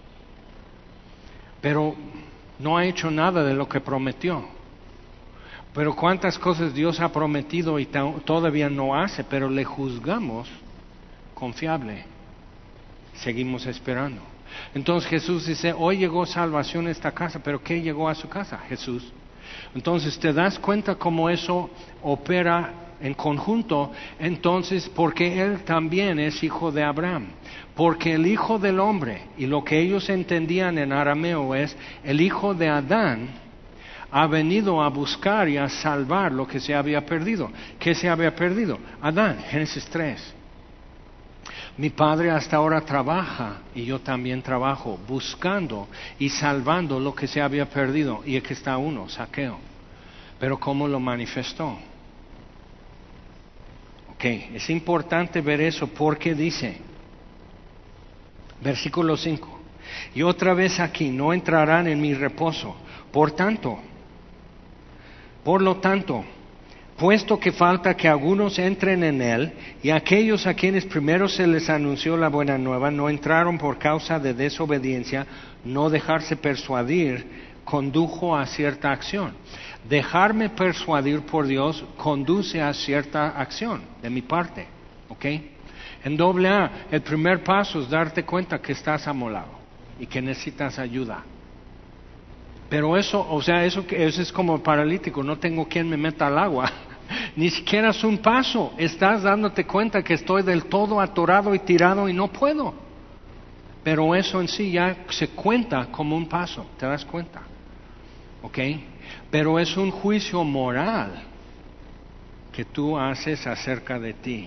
pero no ha hecho nada de lo que prometió. Pero cuántas cosas Dios ha prometido y todavía no hace, pero le juzgamos confiable. Seguimos esperando. Entonces Jesús dice, hoy llegó salvación a esta casa, pero ¿qué llegó a su casa? Jesús. Entonces te das cuenta cómo eso opera en conjunto. Entonces, porque Él también es hijo de Abraham. Porque el hijo del hombre, y lo que ellos entendían en arameo es, el hijo de Adán ha venido a buscar y a salvar lo que se había perdido. ¿Qué se había perdido? Adán, Génesis tres. Mi Padre hasta ahora trabaja y yo también trabajo buscando y salvando lo que se había perdido. Y aquí está uno, Zaqueo. Pero ¿cómo lo manifestó? Ok, es importante ver eso porque dice, versículo cinco, y otra vez aquí, no entrarán en mi reposo. Por tanto, por lo tanto, puesto que falta que algunos entren en él, y aquellos a quienes primero se les anunció la buena nueva no entraron por causa de desobediencia, no dejarse persuadir condujo a cierta acción. Dejarme persuadir por Dios conduce a cierta acción de mi parte, ¿ok? En doble A, el primer paso es darte cuenta que estás amolado y que necesitas ayuda. Pero eso, o sea, eso, eso es como el paralítico, no tengo quien me meta al agua. Ni siquiera es un paso, estás dándote cuenta que estoy del todo atorado y tirado y no puedo. Pero eso en sí ya se cuenta como un paso, ¿te das cuenta? ¿Ok? Pero es un juicio moral que tú haces acerca de ti.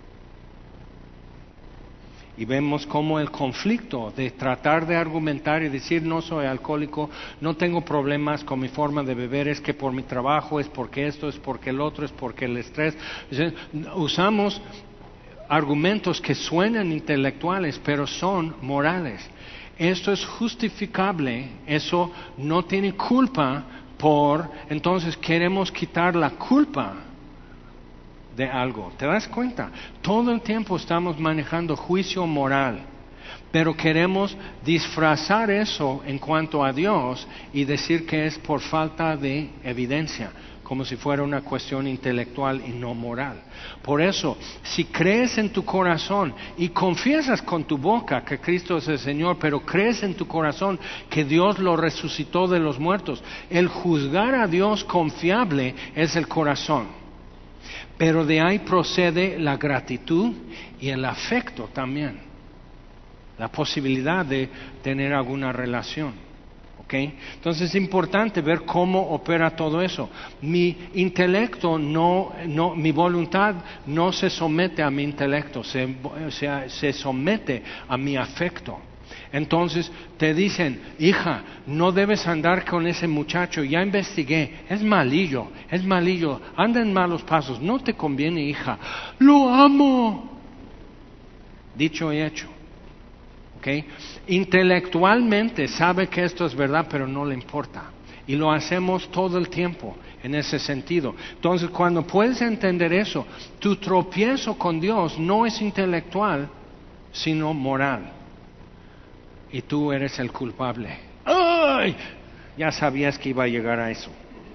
Y vemos cómo el conflicto de tratar de argumentar y decir no soy alcohólico, no tengo problemas con mi forma de beber, es que por mi trabajo, es porque esto, es porque el otro, es porque el estrés. Usamos argumentos que suenan intelectuales, pero son morales. Esto es justificable, eso no tiene culpa por, entonces queremos quitar la culpa de algo. ¿Te das cuenta? Todo el tiempo estamos manejando juicio moral, pero queremos disfrazar eso en cuanto a Dios y decir que es por falta de evidencia, como si fuera una cuestión intelectual y no moral. Por eso, si crees en tu corazón y confiesas con tu boca que Cristo es el Señor, pero crees en tu corazón que Dios lo resucitó de los muertos, el juzgar a Dios confiable es el corazón. Pero de ahí procede la gratitud y el afecto también, la posibilidad de tener alguna relación. ¿Okay? Entonces es importante ver cómo opera todo eso. Mi intelecto no, no, mi voluntad no se somete a mi intelecto, se, se, se somete a mi afecto. Entonces te dicen, hija, no debes andar con ese muchacho, ya investigué, es malillo, es malillo, anda en malos pasos, no te conviene, hija. Lo amo. Dicho y hecho. Okay. Intelectualmente sabe que esto es verdad, pero no le importa. Y lo hacemos todo el tiempo en ese sentido. Entonces, cuando puedes entender eso, tu tropiezo con Dios no es intelectual, sino moral. Y tú eres el culpable. ¡Ay! Ya sabías que iba a llegar a eso.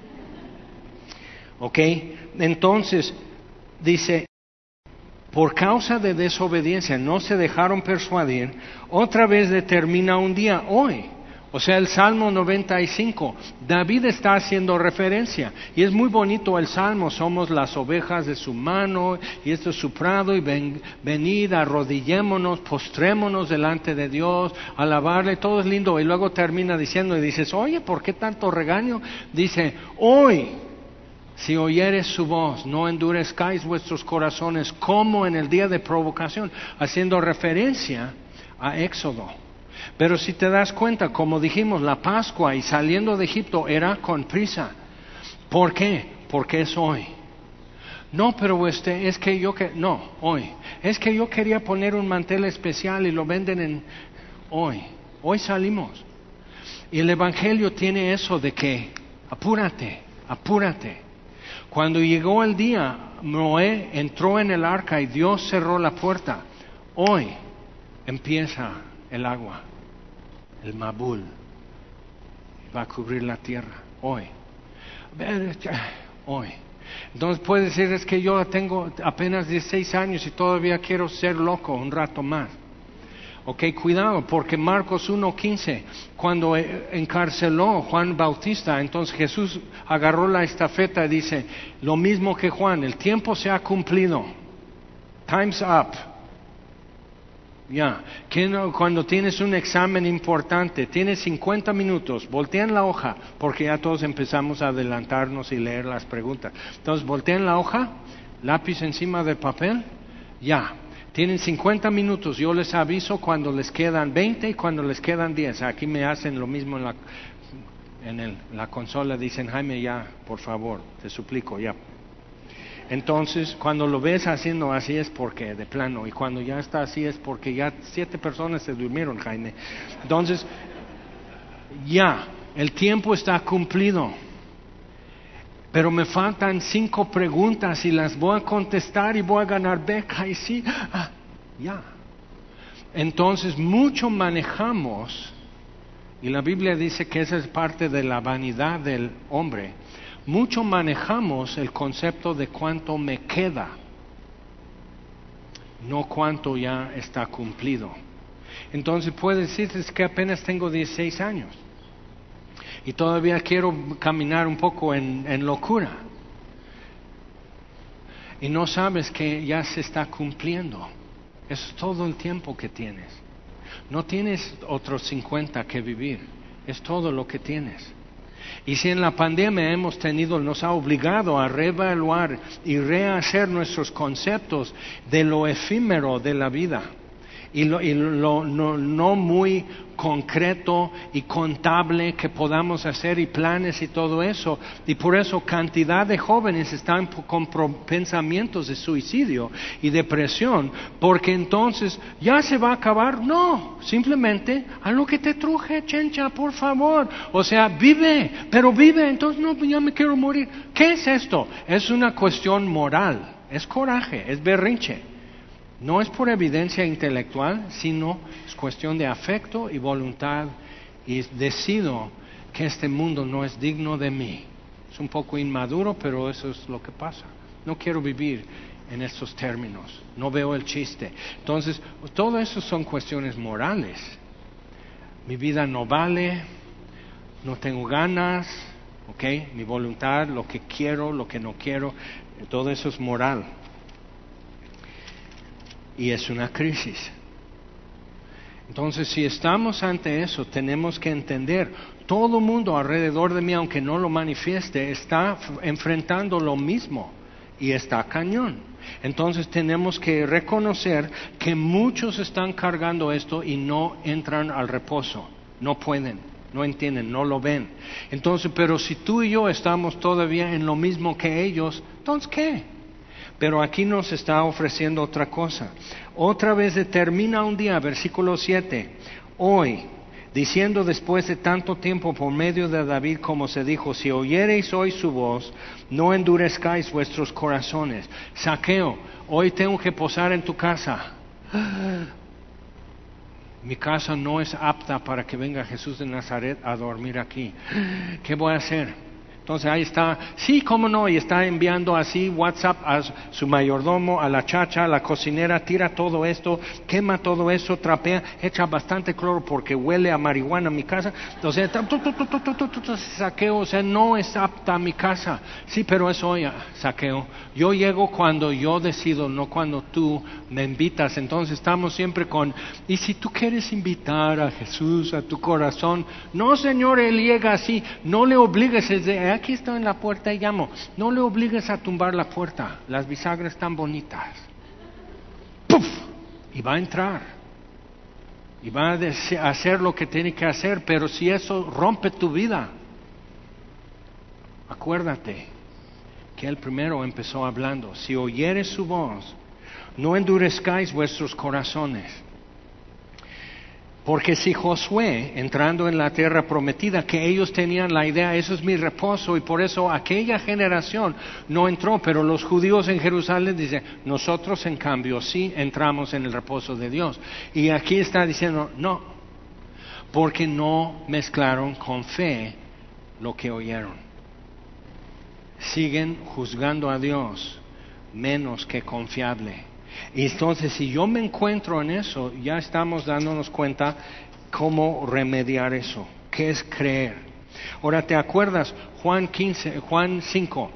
¿Ok? Entonces, dice, por causa de desobediencia no se dejaron persuadir, otra vez determina un día, hoy. O sea, el Salmo noventa y cinco, David está haciendo referencia, y es muy bonito el Salmo, somos las ovejas de su mano, y esto es su prado, y ven, venid, arrodillémonos, postrémonos delante de Dios, alabarle, todo es lindo, y luego termina diciendo, y dices, oye, ¿por qué tanto regaño? Dice, hoy, si oyeres su voz, no endurezcáis vuestros corazones como en el día de provocación, haciendo referencia a Éxodo. Pero si te das cuenta, como dijimos, la Pascua y saliendo de Egipto era con prisa. ¿Por qué? Porque es hoy. No, pero este, es que yo que no, hoy. Es que yo quería poner un mantel especial y lo venden en hoy. Hoy salimos. Y el Evangelio tiene eso de que apúrate, apúrate. Cuando llegó el día, Noé entró en el arca y Dios cerró la puerta. Hoy empieza el agua, el Mabul, va a cubrir la tierra. Hoy, hoy. Entonces puede decir, es que yo tengo apenas dieciséis años y todavía quiero ser loco un rato más. Ok, cuidado, porque Marcos uno quince, cuando encarceló Juan Bautista, entonces Jesús agarró la estafeta y dice, lo mismo que Juan, el tiempo se ha cumplido, time's up. Ya, yeah. Cuando tienes un examen importante, tienes cincuenta minutos, voltean la hoja, porque ya todos empezamos a adelantarnos y leer las preguntas. Entonces, voltean la hoja, lápiz encima del papel, ya. Tienen cincuenta minutos, yo les aviso cuando les quedan veinte y cuando les quedan diez. Aquí me hacen lo mismo en la, en el, la consola, dicen, Jaime, ya, por favor, te suplico, ya. Entonces, cuando lo ves haciendo así es porque, de plano, y cuando ya está así es porque ya siete personas se durmieron, Jaime. Entonces, ya, el tiempo está cumplido. Pero me faltan cinco preguntas y las voy a contestar y voy a ganar beca y sí, ah, ya. Entonces mucho manejamos, y la Biblia dice que esa es parte de la vanidad del hombre, mucho manejamos el concepto de cuánto me queda, no cuánto ya está cumplido. Entonces puede decirte que apenas tengo dieciséis años. Y todavía quiero caminar un poco en, en locura. Y no sabes que ya se está cumpliendo. Eso es todo el tiempo que tienes. No tienes otros cincuenta que vivir. Es todo lo que tienes. Y si en la pandemia hemos tenido, nos ha obligado a reevaluar y rehacer nuestros conceptos de lo efímero de la vida. y lo, y lo no, no muy concreto y contable que podamos hacer y planes y todo eso. Y por eso cantidad de jóvenes están con pensamientos de suicidio y depresión, porque entonces ya se va a acabar. No, simplemente a lo que te truje, chencha, por favor. O sea, vive, pero vive, entonces no, ya me quiero morir. ¿Qué es esto? Es una cuestión moral, es coraje, es berrinche. No es por evidencia intelectual, sino es cuestión de afecto y voluntad, y decido que este mundo no es digno de mí. Es un poco inmaduro, pero eso es lo que pasa. No quiero vivir en estos términos, no veo el chiste. Entonces, todo eso son cuestiones morales. Mi vida no vale, no tengo ganas, ¿ok? Mi voluntad, lo que quiero, lo que no quiero, todo eso es moral. Y es una crisis. Entonces, si estamos ante eso, tenemos que entender, todo el mundo alrededor de mí, aunque no lo manifieste, está enfrentando lo mismo y está cañón. Entonces, tenemos que reconocer que muchos están cargando esto y no entran al reposo, no pueden, no entienden, no lo ven. Entonces, pero si tú y yo estamos todavía en lo mismo que ellos, entonces, ¿qué? Pero aquí nos está ofreciendo otra cosa. Otra vez determina un día, versículo siete, hoy, diciendo después de tanto tiempo por medio de David, como se dijo, si oyereis hoy su voz, no endurezcáis vuestros corazones. Zaqueo, hoy tengo que posar en tu casa. Mi casa no es apta para que venga Jesús de Nazaret a dormir aquí. ¿Qué voy a hacer? Entonces ahí está, sí, cómo no, y está enviando así WhatsApp a su mayordomo, a la chacha, a la cocinera, tira todo esto, quema todo eso, trapea, echa bastante cloro porque huele a marihuana mi casa. Entonces, Zaqueo, o sea, no es apta mi casa. Sí, pero eso, oye, Zaqueo, yo llego cuando yo decido, no cuando tú me invitas. Entonces estamos siempre con, y si tú quieres invitar a Jesús a tu corazón, no, Señor, Él llega así, no le obligues, es de, aquí estoy en la puerta y llamo. No le obligues a tumbar la puerta. Las bisagras están bonitas. ¡Puf! Y va a entrar. Y va a hacer lo que tiene que hacer. Pero si eso rompe tu vida, acuérdate que Él primero empezó hablando. Si oyeres su voz, no endurezcáis vuestros corazones. Porque si Josué, entrando en la tierra prometida, que ellos tenían la idea, eso es mi reposo, y por eso aquella generación no entró, pero los judíos en Jerusalén dicen, nosotros en cambio sí entramos en el reposo de Dios. Y aquí está diciendo, no, porque no mezclaron con fe lo que oyeron. Siguen juzgando a Dios menos que confiable. Y entonces, si yo me encuentro en eso, ya estamos dándonos cuenta cómo remediar eso. ¿Qué es creer? Ahora, ¿te acuerdas? Juan quince, Juan cinco.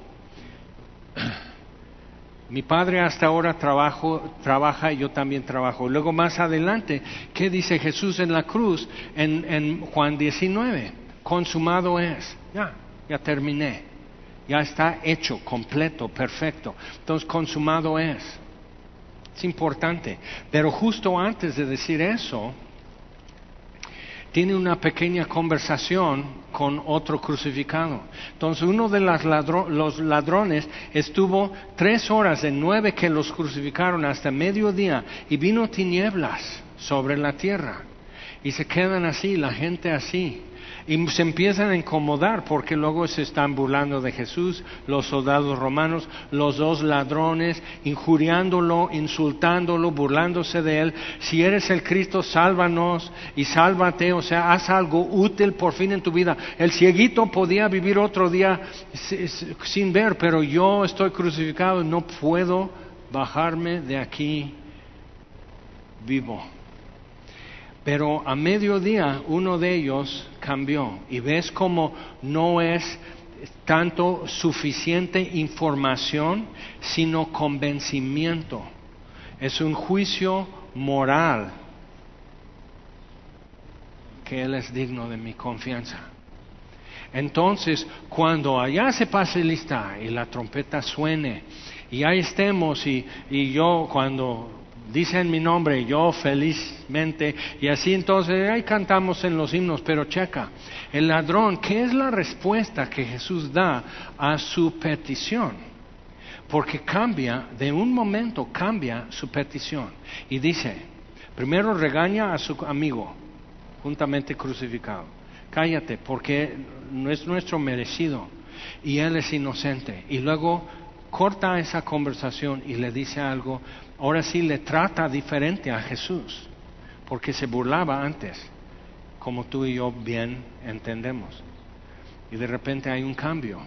Mi padre hasta ahora trabajo, trabaja y yo también trabajo. Luego más adelante, ¿qué dice Jesús en la cruz en, en Juan diecinueve? Consumado es. Ya, ya terminé. Ya está hecho, completo, perfecto. Entonces, consumado es. Es importante, pero justo antes de decir eso, tiene una pequeña conversación con otro crucificado. Entonces uno de los, ladro- los ladrones estuvo tres horas de nueve que los crucificaron hasta mediodía y vino tinieblas sobre la tierra y se quedan así, la gente así. Y se empiezan a incomodar porque luego se están burlando de Jesús, los soldados romanos, los dos ladrones, injuriándolo, insultándolo, burlándose de él. Si eres el Cristo, sálvanos y sálvate, o sea, haz algo útil por fin en tu vida. El cieguito podía vivir otro día sin ver, pero yo estoy crucificado y no puedo bajarme de aquí vivo. Pero a mediodía uno de ellos cambió y ves como no es tanto suficiente información, sino convencimiento. Es un juicio moral que Él es digno de mi confianza. Entonces, cuando allá se pase lista y la trompeta suene y ahí estemos y, y yo cuando dice en mi nombre, yo felizmente, y así entonces ahí cantamos en los himnos, pero checa, el ladrón, ¿qué es la respuesta que Jesús da a su petición? Porque cambia, de un momento cambia su petición, y dice, primero regaña a su amigo, juntamente crucificado, cállate, porque no es nuestro merecido, y él es inocente, y luego corta esa conversación y le dice algo. Ahora sí le trata diferente a Jesús, porque se burlaba antes, como tú y yo bien entendemos. Y de repente hay un cambio.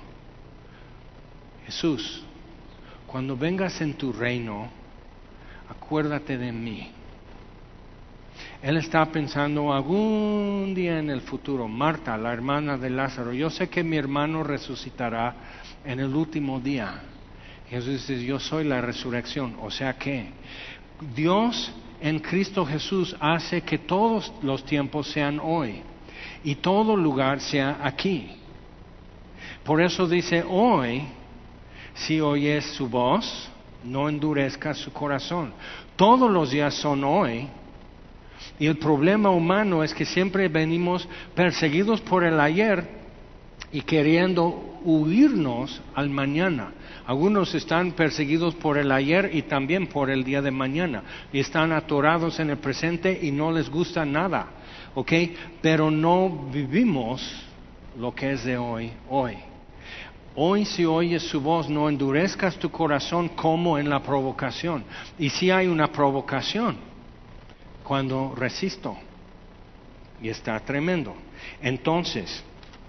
Jesús, cuando vengas en tu reino, acuérdate de mí. Él está pensando algún día en el futuro. Marta, la hermana de Lázaro, yo sé que mi hermano resucitará en el último día. Jesús dice, yo soy la resurrección. O sea que Dios en Cristo Jesús hace que todos los tiempos sean hoy y todo lugar sea aquí. Por eso dice, hoy, si oyes su voz, no endurezcas su corazón. Todos los días son hoy. Y el problema humano es que siempre venimos perseguidos por el ayer y queriendo huirnos al mañana. Algunos están perseguidos por el ayer y también por el día de mañana. Y están atorados en el presente y no les gusta nada. ¿Ok? Pero no vivimos lo que es de hoy, hoy. Hoy si oyes su voz, no endurezcas tu corazón como en la provocación. Y si hay una provocación, cuando resisto. Y está tremendo. Entonces,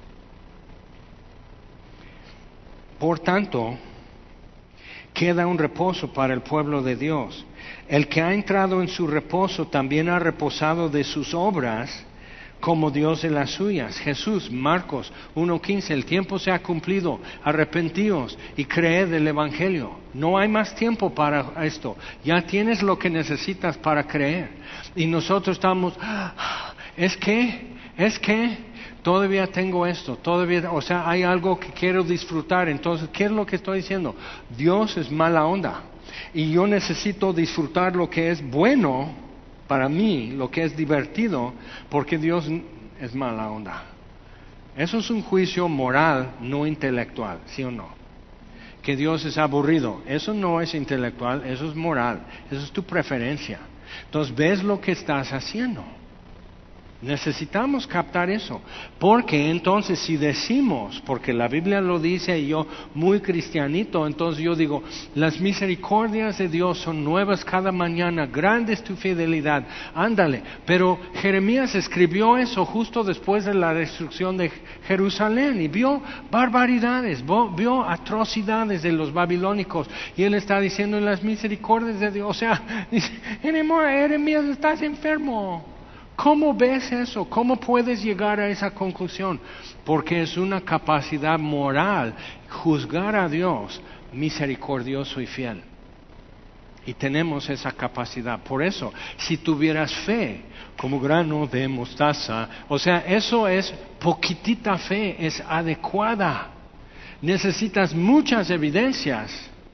por tanto, queda un reposo para el pueblo de Dios. El que ha entrado en su reposo también ha reposado de sus obras como Dios de las suyas. Jesús, Marcos uno quince, el tiempo se ha cumplido, arrepentíos y creed el Evangelio. No hay más tiempo para esto, ya tienes lo que necesitas para creer. Y nosotros estamos, es que, es que, todavía tengo esto, todavía, o sea, hay algo que quiero disfrutar. Entonces, ¿qué es lo que estoy diciendo? Dios es mala onda y yo necesito disfrutar lo que es bueno para mí, lo que es divertido, porque Dios es mala onda. Eso es un juicio moral, no intelectual, ¿sí o no? Que Dios es aburrido, eso no es intelectual, eso es moral, eso es tu preferencia. Entonces, ves lo que estás haciendo. Necesitamos captar eso, porque entonces si decimos, porque la Biblia lo dice y yo muy cristianito, entonces yo digo, las misericordias de Dios son nuevas cada mañana, grande es tu fidelidad, ándale. Pero Jeremías escribió eso justo después de la destrucción de Jerusalén y vio barbaridades, vio atrocidades de los babilónicos y él está diciendo las misericordias de Dios, o sea, dice, Jeremías, estás enfermo. ¿Cómo ves eso? ¿Cómo puedes llegar a esa conclusión? Porque es una capacidad moral juzgar a Dios misericordioso y fiel. Y tenemos esa capacidad. Por eso, si tuvieras fe como grano de mostaza, o sea, eso es poquitita fe, es adecuada. Necesitas muchas evidencias.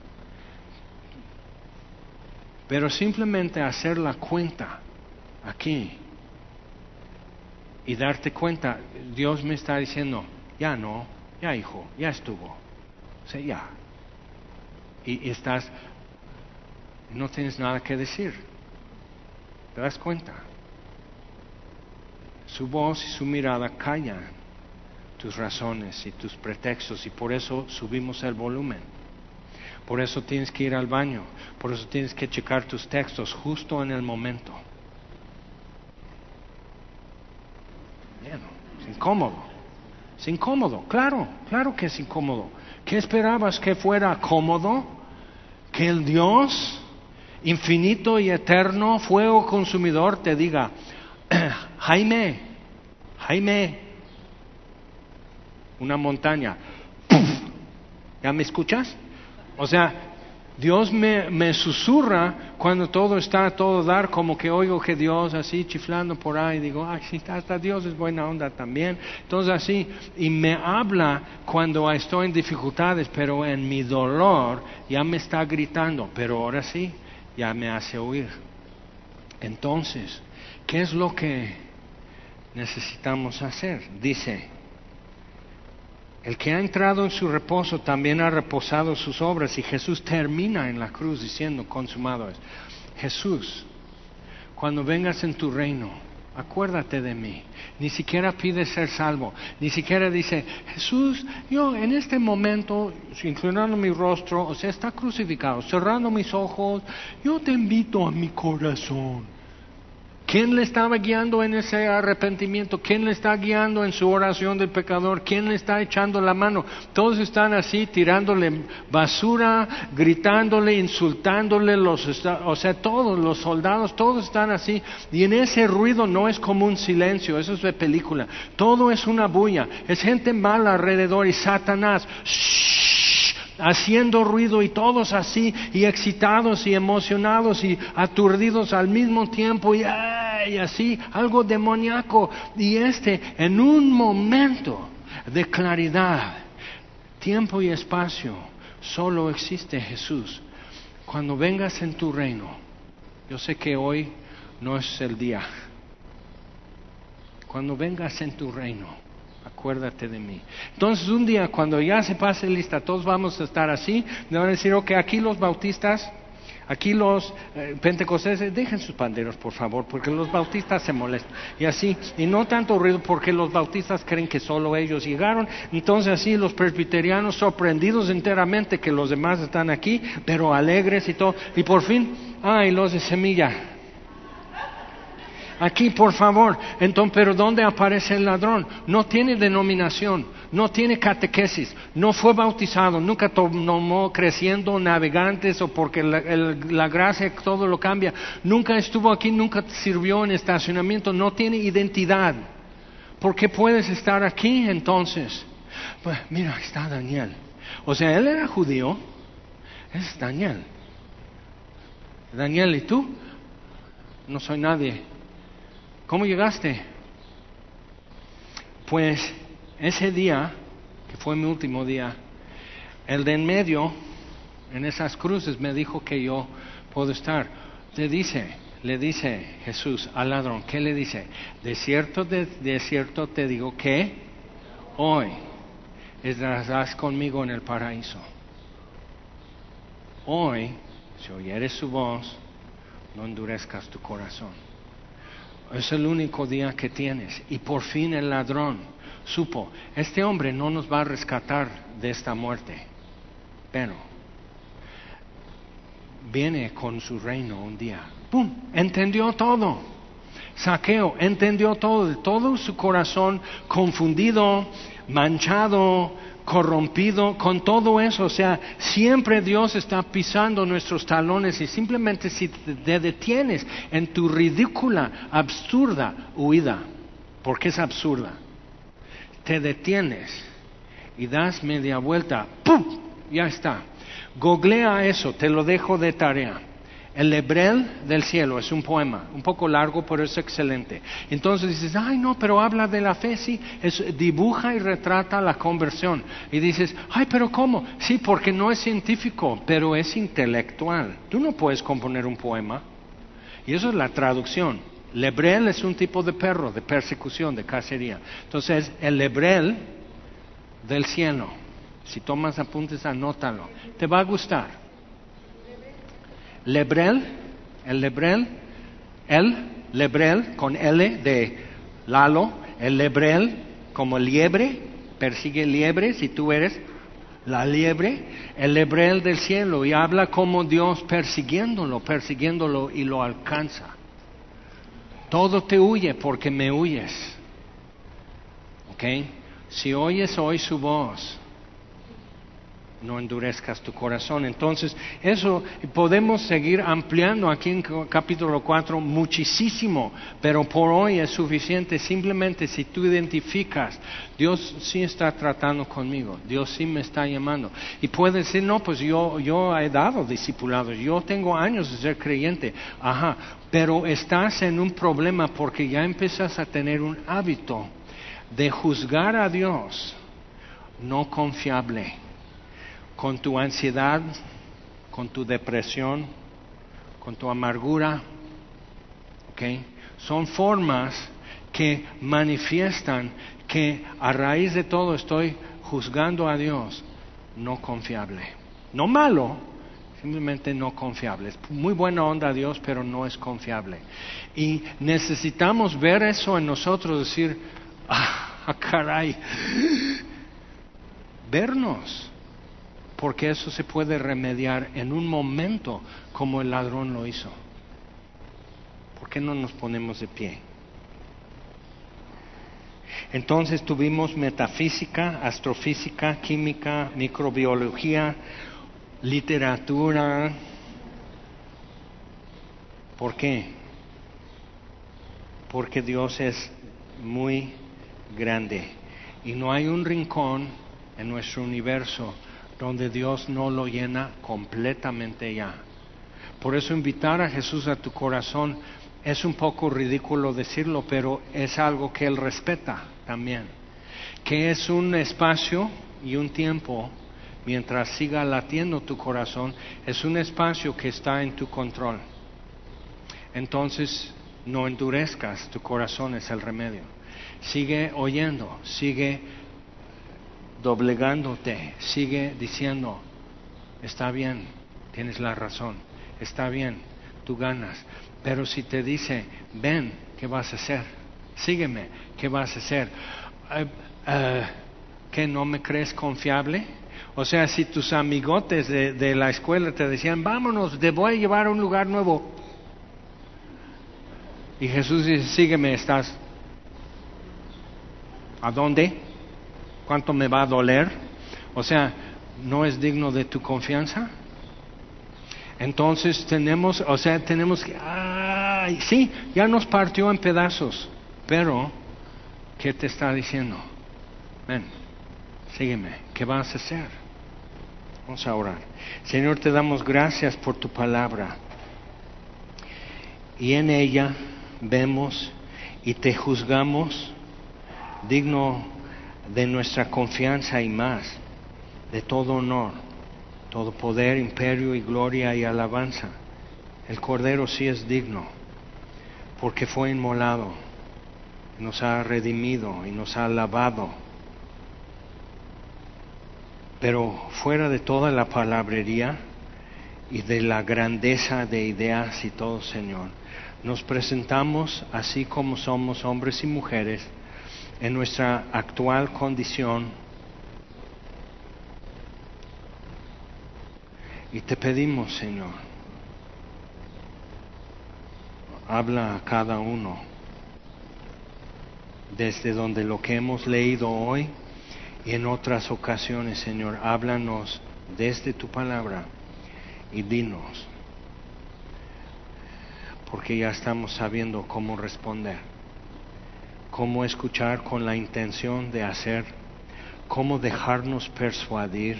Pero simplemente hacer la cuenta aquí. Y darte cuenta, Dios me está diciendo, ya no, ya hijo, ya estuvo, o sea, ya. Y, y estás, no tienes nada que decir, ¿te das cuenta? Su voz y su mirada callan tus razones y tus pretextos y por eso subimos el volumen. Por eso tienes que ir al baño, por eso tienes que checar tus textos justo en el momento. Es incómodo, es incómodo, claro, claro que es incómodo. ¿Qué esperabas que fuera cómodo? Que el Dios infinito y eterno, fuego consumidor, te diga, Jaime, Jaime, una montaña, ¿ya me escuchas? O sea, Dios me, me susurra cuando todo está a todo dar, como que oigo que Dios así chiflando por ahí, digo, ay, sí, hasta Dios es buena onda también. Entonces así, y me habla cuando estoy en dificultades, pero en mi dolor ya me está gritando, pero ahora sí, ya me hace oír. Entonces, ¿qué es lo que necesitamos hacer? Dice, el que ha entrado en su reposo también ha reposado sus obras, y Jesús termina en la cruz diciendo, consumado es. Jesús, cuando vengas en tu reino, acuérdate de mí. Ni siquiera pide ser salvo, ni siquiera dice, Jesús, yo en este momento, inclinando mi rostro, o sea, está crucificado, cerrando mis ojos, yo te invito a mi corazón. ¿Quién le estaba guiando en ese arrepentimiento? ¿Quién le está guiando en su oración del pecador? ¿Quién le está echando la mano? Todos están así, tirándole basura, gritándole, insultándole, los, o sea, todos los soldados, todos están así. Y en ese ruido no es como un silencio, eso es de película. Todo es una bulla, es gente mala alrededor y Satanás, shh, haciendo ruido y todos así, y excitados y emocionados y aturdidos al mismo tiempo, y, y así, algo demoníaco. Y este, en un momento de claridad, tiempo y espacio, solo existe Jesús. Cuando vengas en tu reino, yo sé que hoy no es el día. Cuando vengas en tu reino, acuérdate de mí. Entonces un día cuando ya se pase lista, todos vamos a estar así, me van a decir, ok, aquí los bautistas, aquí los eh, pentecostales, dejen sus panderos por favor, porque los bautistas se molestan, y así, y no tanto ruido porque los bautistas creen que solo ellos llegaron, entonces así los presbiterianos sorprendidos enteramente que los demás están aquí, pero alegres y todo, y por fin, ay, los de semilla, aquí por favor. Entonces, pero ¿dónde aparece el ladrón? No tiene denominación, no tiene catequesis, no fue bautizado, nunca tomó creciendo navegantes o porque la, el, la gracia todo lo cambia, nunca estuvo aquí, nunca sirvió en estacionamiento, no tiene identidad. ¿Por qué puedes estar aquí entonces? Pues mira, está Daniel. O sea, él era judío, es Daniel. Daniel, ¿y tú? No soy nadie. ¿Cómo llegaste? Pues ese día, que fue mi último día, el de en medio, en esas cruces, me dijo que yo puedo estar. Le dice, le dice Jesús al ladrón, ¿qué le dice? De cierto, de, de cierto te digo que hoy estarás conmigo en el paraíso. Hoy, si oyeres su voz, no endurezcas tu corazón. Es el único día que tienes. Y por fin el ladrón supo, este hombre no nos va a rescatar de esta muerte, pero viene con su reino un día. ¡Pum! Entendió todo. Zaqueo entendió todo, de todo su corazón confundido, manchado, corrompido, con todo eso. O sea, siempre Dios está pisando nuestros talones, y simplemente si te detienes en tu ridícula, absurda huida, porque es absurda, te detienes y das media vuelta, ¡pum! Ya está. Googlea eso, te lo dejo de tarea. El Lebrel del cielo es un poema, un poco largo, pero es excelente. Entonces dices, ay no, pero habla de la fe, sí, es, dibuja y retrata la conversión. Y dices, ay, pero ¿cómo? Sí, porque no es científico, pero es intelectual. Tú no puedes componer un poema. Y eso es la traducción. Lebrel es un tipo de perro, de persecución, de cacería. Entonces, el Lebrel del cielo, si tomas apuntes, anótalo. Te va a gustar. Lebrel, el Lebrel, el Lebrel con L de Lalo, el Lebrel como liebre, persigue liebres y tú eres la liebre, el Lebrel del cielo, y habla como Dios persiguiéndolo, persiguiéndolo y lo alcanza. Todo te huye porque me huyes. ¿Ok? Si oyes hoy su voz, no endurezcas tu corazón. Entonces, eso podemos seguir ampliando aquí en capítulo cuatro muchísimo, pero por hoy es suficiente. Simplemente si tú identificas, Dios sí está tratando conmigo, Dios sí me está llamando. Y puedes decir, no, pues yo, yo he dado discipulados, yo tengo años de ser creyente. Ajá, pero estás en un problema porque ya empiezas a tener un hábito de juzgar a Dios no confiable. Con tu ansiedad, con tu depresión, con tu amargura, ¿ok? Son formas que manifiestan que a raíz de todo estoy juzgando a Dios no confiable. No malo, simplemente no confiable. Es muy buena onda Dios, pero no es confiable. Y necesitamos ver eso en nosotros, decir, ah, caray, vernos, porque eso se puede remediar en un momento como el ladrón lo hizo. ¿Por qué no nos ponemos de pie? Entonces tuvimos metafísica, astrofísica, química, microbiología, literatura. ¿Por qué? Porque Dios es muy grande y no hay un rincón en nuestro universo donde Dios no lo llena completamente ya. Por eso invitar a Jesús a tu corazón es un poco ridículo decirlo, pero es algo que Él respeta también. Que es un espacio y un tiempo, mientras siga latiendo tu corazón, es un espacio que está en tu control. Entonces, no endurezcas tu corazón, es el remedio. Sigue oyendo, sigue doblegándote, sigue diciendo, está bien, tienes la razón, está bien, tú ganas. Pero si te dice, ven, ¿qué vas a hacer? Sígueme, ¿qué vas a hacer? Uh, uh, ¿Qué, no me crees confiable? O sea, si tus amigotes de, de la escuela te decían, vámonos, te voy a llevar a un lugar nuevo. Y Jesús dice, sígueme, estás. ¿A dónde? ¿Cuánto me va a doler? O sea, ¿no es digno de tu confianza? Entonces tenemos, o sea, tenemos que, ay, sí, ya nos partió en pedazos, pero, ¿qué te está diciendo? Ven, sígueme, ¿qué vas a hacer? Vamos a orar. Señor, te damos gracias por tu palabra. Y en ella vemos y te juzgamos digno de nuestra confianza y más, de todo honor, todo poder, imperio y gloria y alabanza. El Cordero sí es digno, porque fue inmolado, nos ha redimido y nos ha lavado. Pero fuera de toda la palabrería y de la grandeza de ideas y todo, Señor, nos presentamos así como somos, hombres y mujeres, en nuestra actual condición. Y te pedimos, Señor, habla a cada uno desde donde lo que hemos leído hoy y en otras ocasiones, Señor, háblanos desde tu palabra y dinos, porque ya estamos sabiendo cómo responder, cómo escuchar con la intención de hacer, cómo dejarnos persuadir,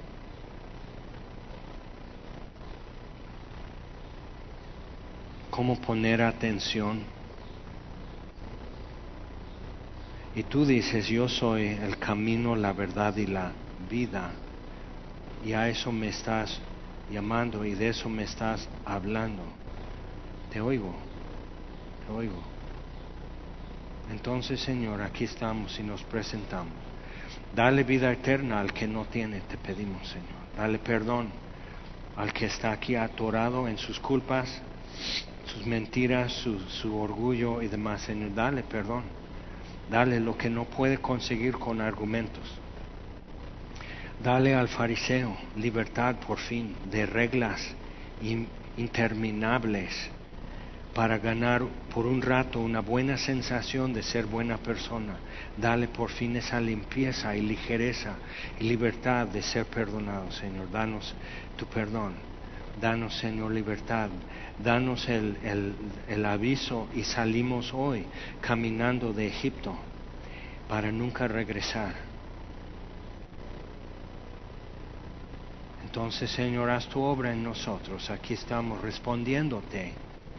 cómo poner atención. Y tú dices, yo soy el camino, la verdad y la vida. Y a eso me estás llamando y de eso me estás hablando. Te oigo, te oigo. Entonces, Señor, aquí estamos y nos presentamos. Dale vida eterna al que no tiene, te pedimos, Señor. Dale perdón al que está aquí atorado en sus culpas, sus mentiras, su, su orgullo y demás, Señor. Dale perdón. Dale lo que no puede conseguir con argumentos. Dale al fariseo libertad por fin de reglas in, interminables para ganar por un rato una buena sensación de ser buena persona. Dale por fin esa limpieza y ligereza y libertad de ser perdonado, Señor. Danos tu perdón. Danos, Señor, libertad. Danos el, el, el aviso y salimos hoy caminando de Egipto para nunca regresar. Entonces, Señor, haz tu obra en nosotros. Aquí estamos respondiéndote.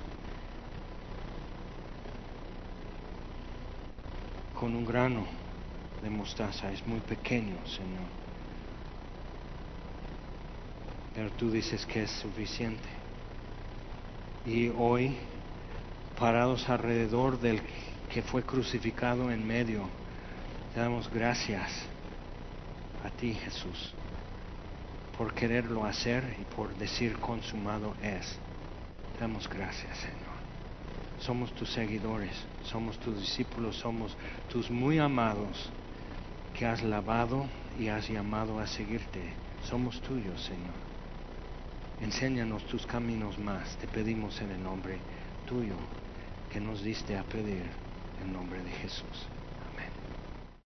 Con un grano de mostaza, es muy pequeño, Señor. Pero tú dices que es suficiente. Y hoy parados alrededor del que fue crucificado en medio. Te damos gracias a ti, Jesús, por quererlo hacer y por decir consumado es. Te damos gracias, Señor. Somos tus seguidores, somos tus discípulos, somos tus muy amados que has lavado y has llamado a seguirte. Somos tuyos, Señor. Enséñanos tus caminos más, te pedimos en el nombre tuyo que nos diste a pedir, en nombre de Jesús.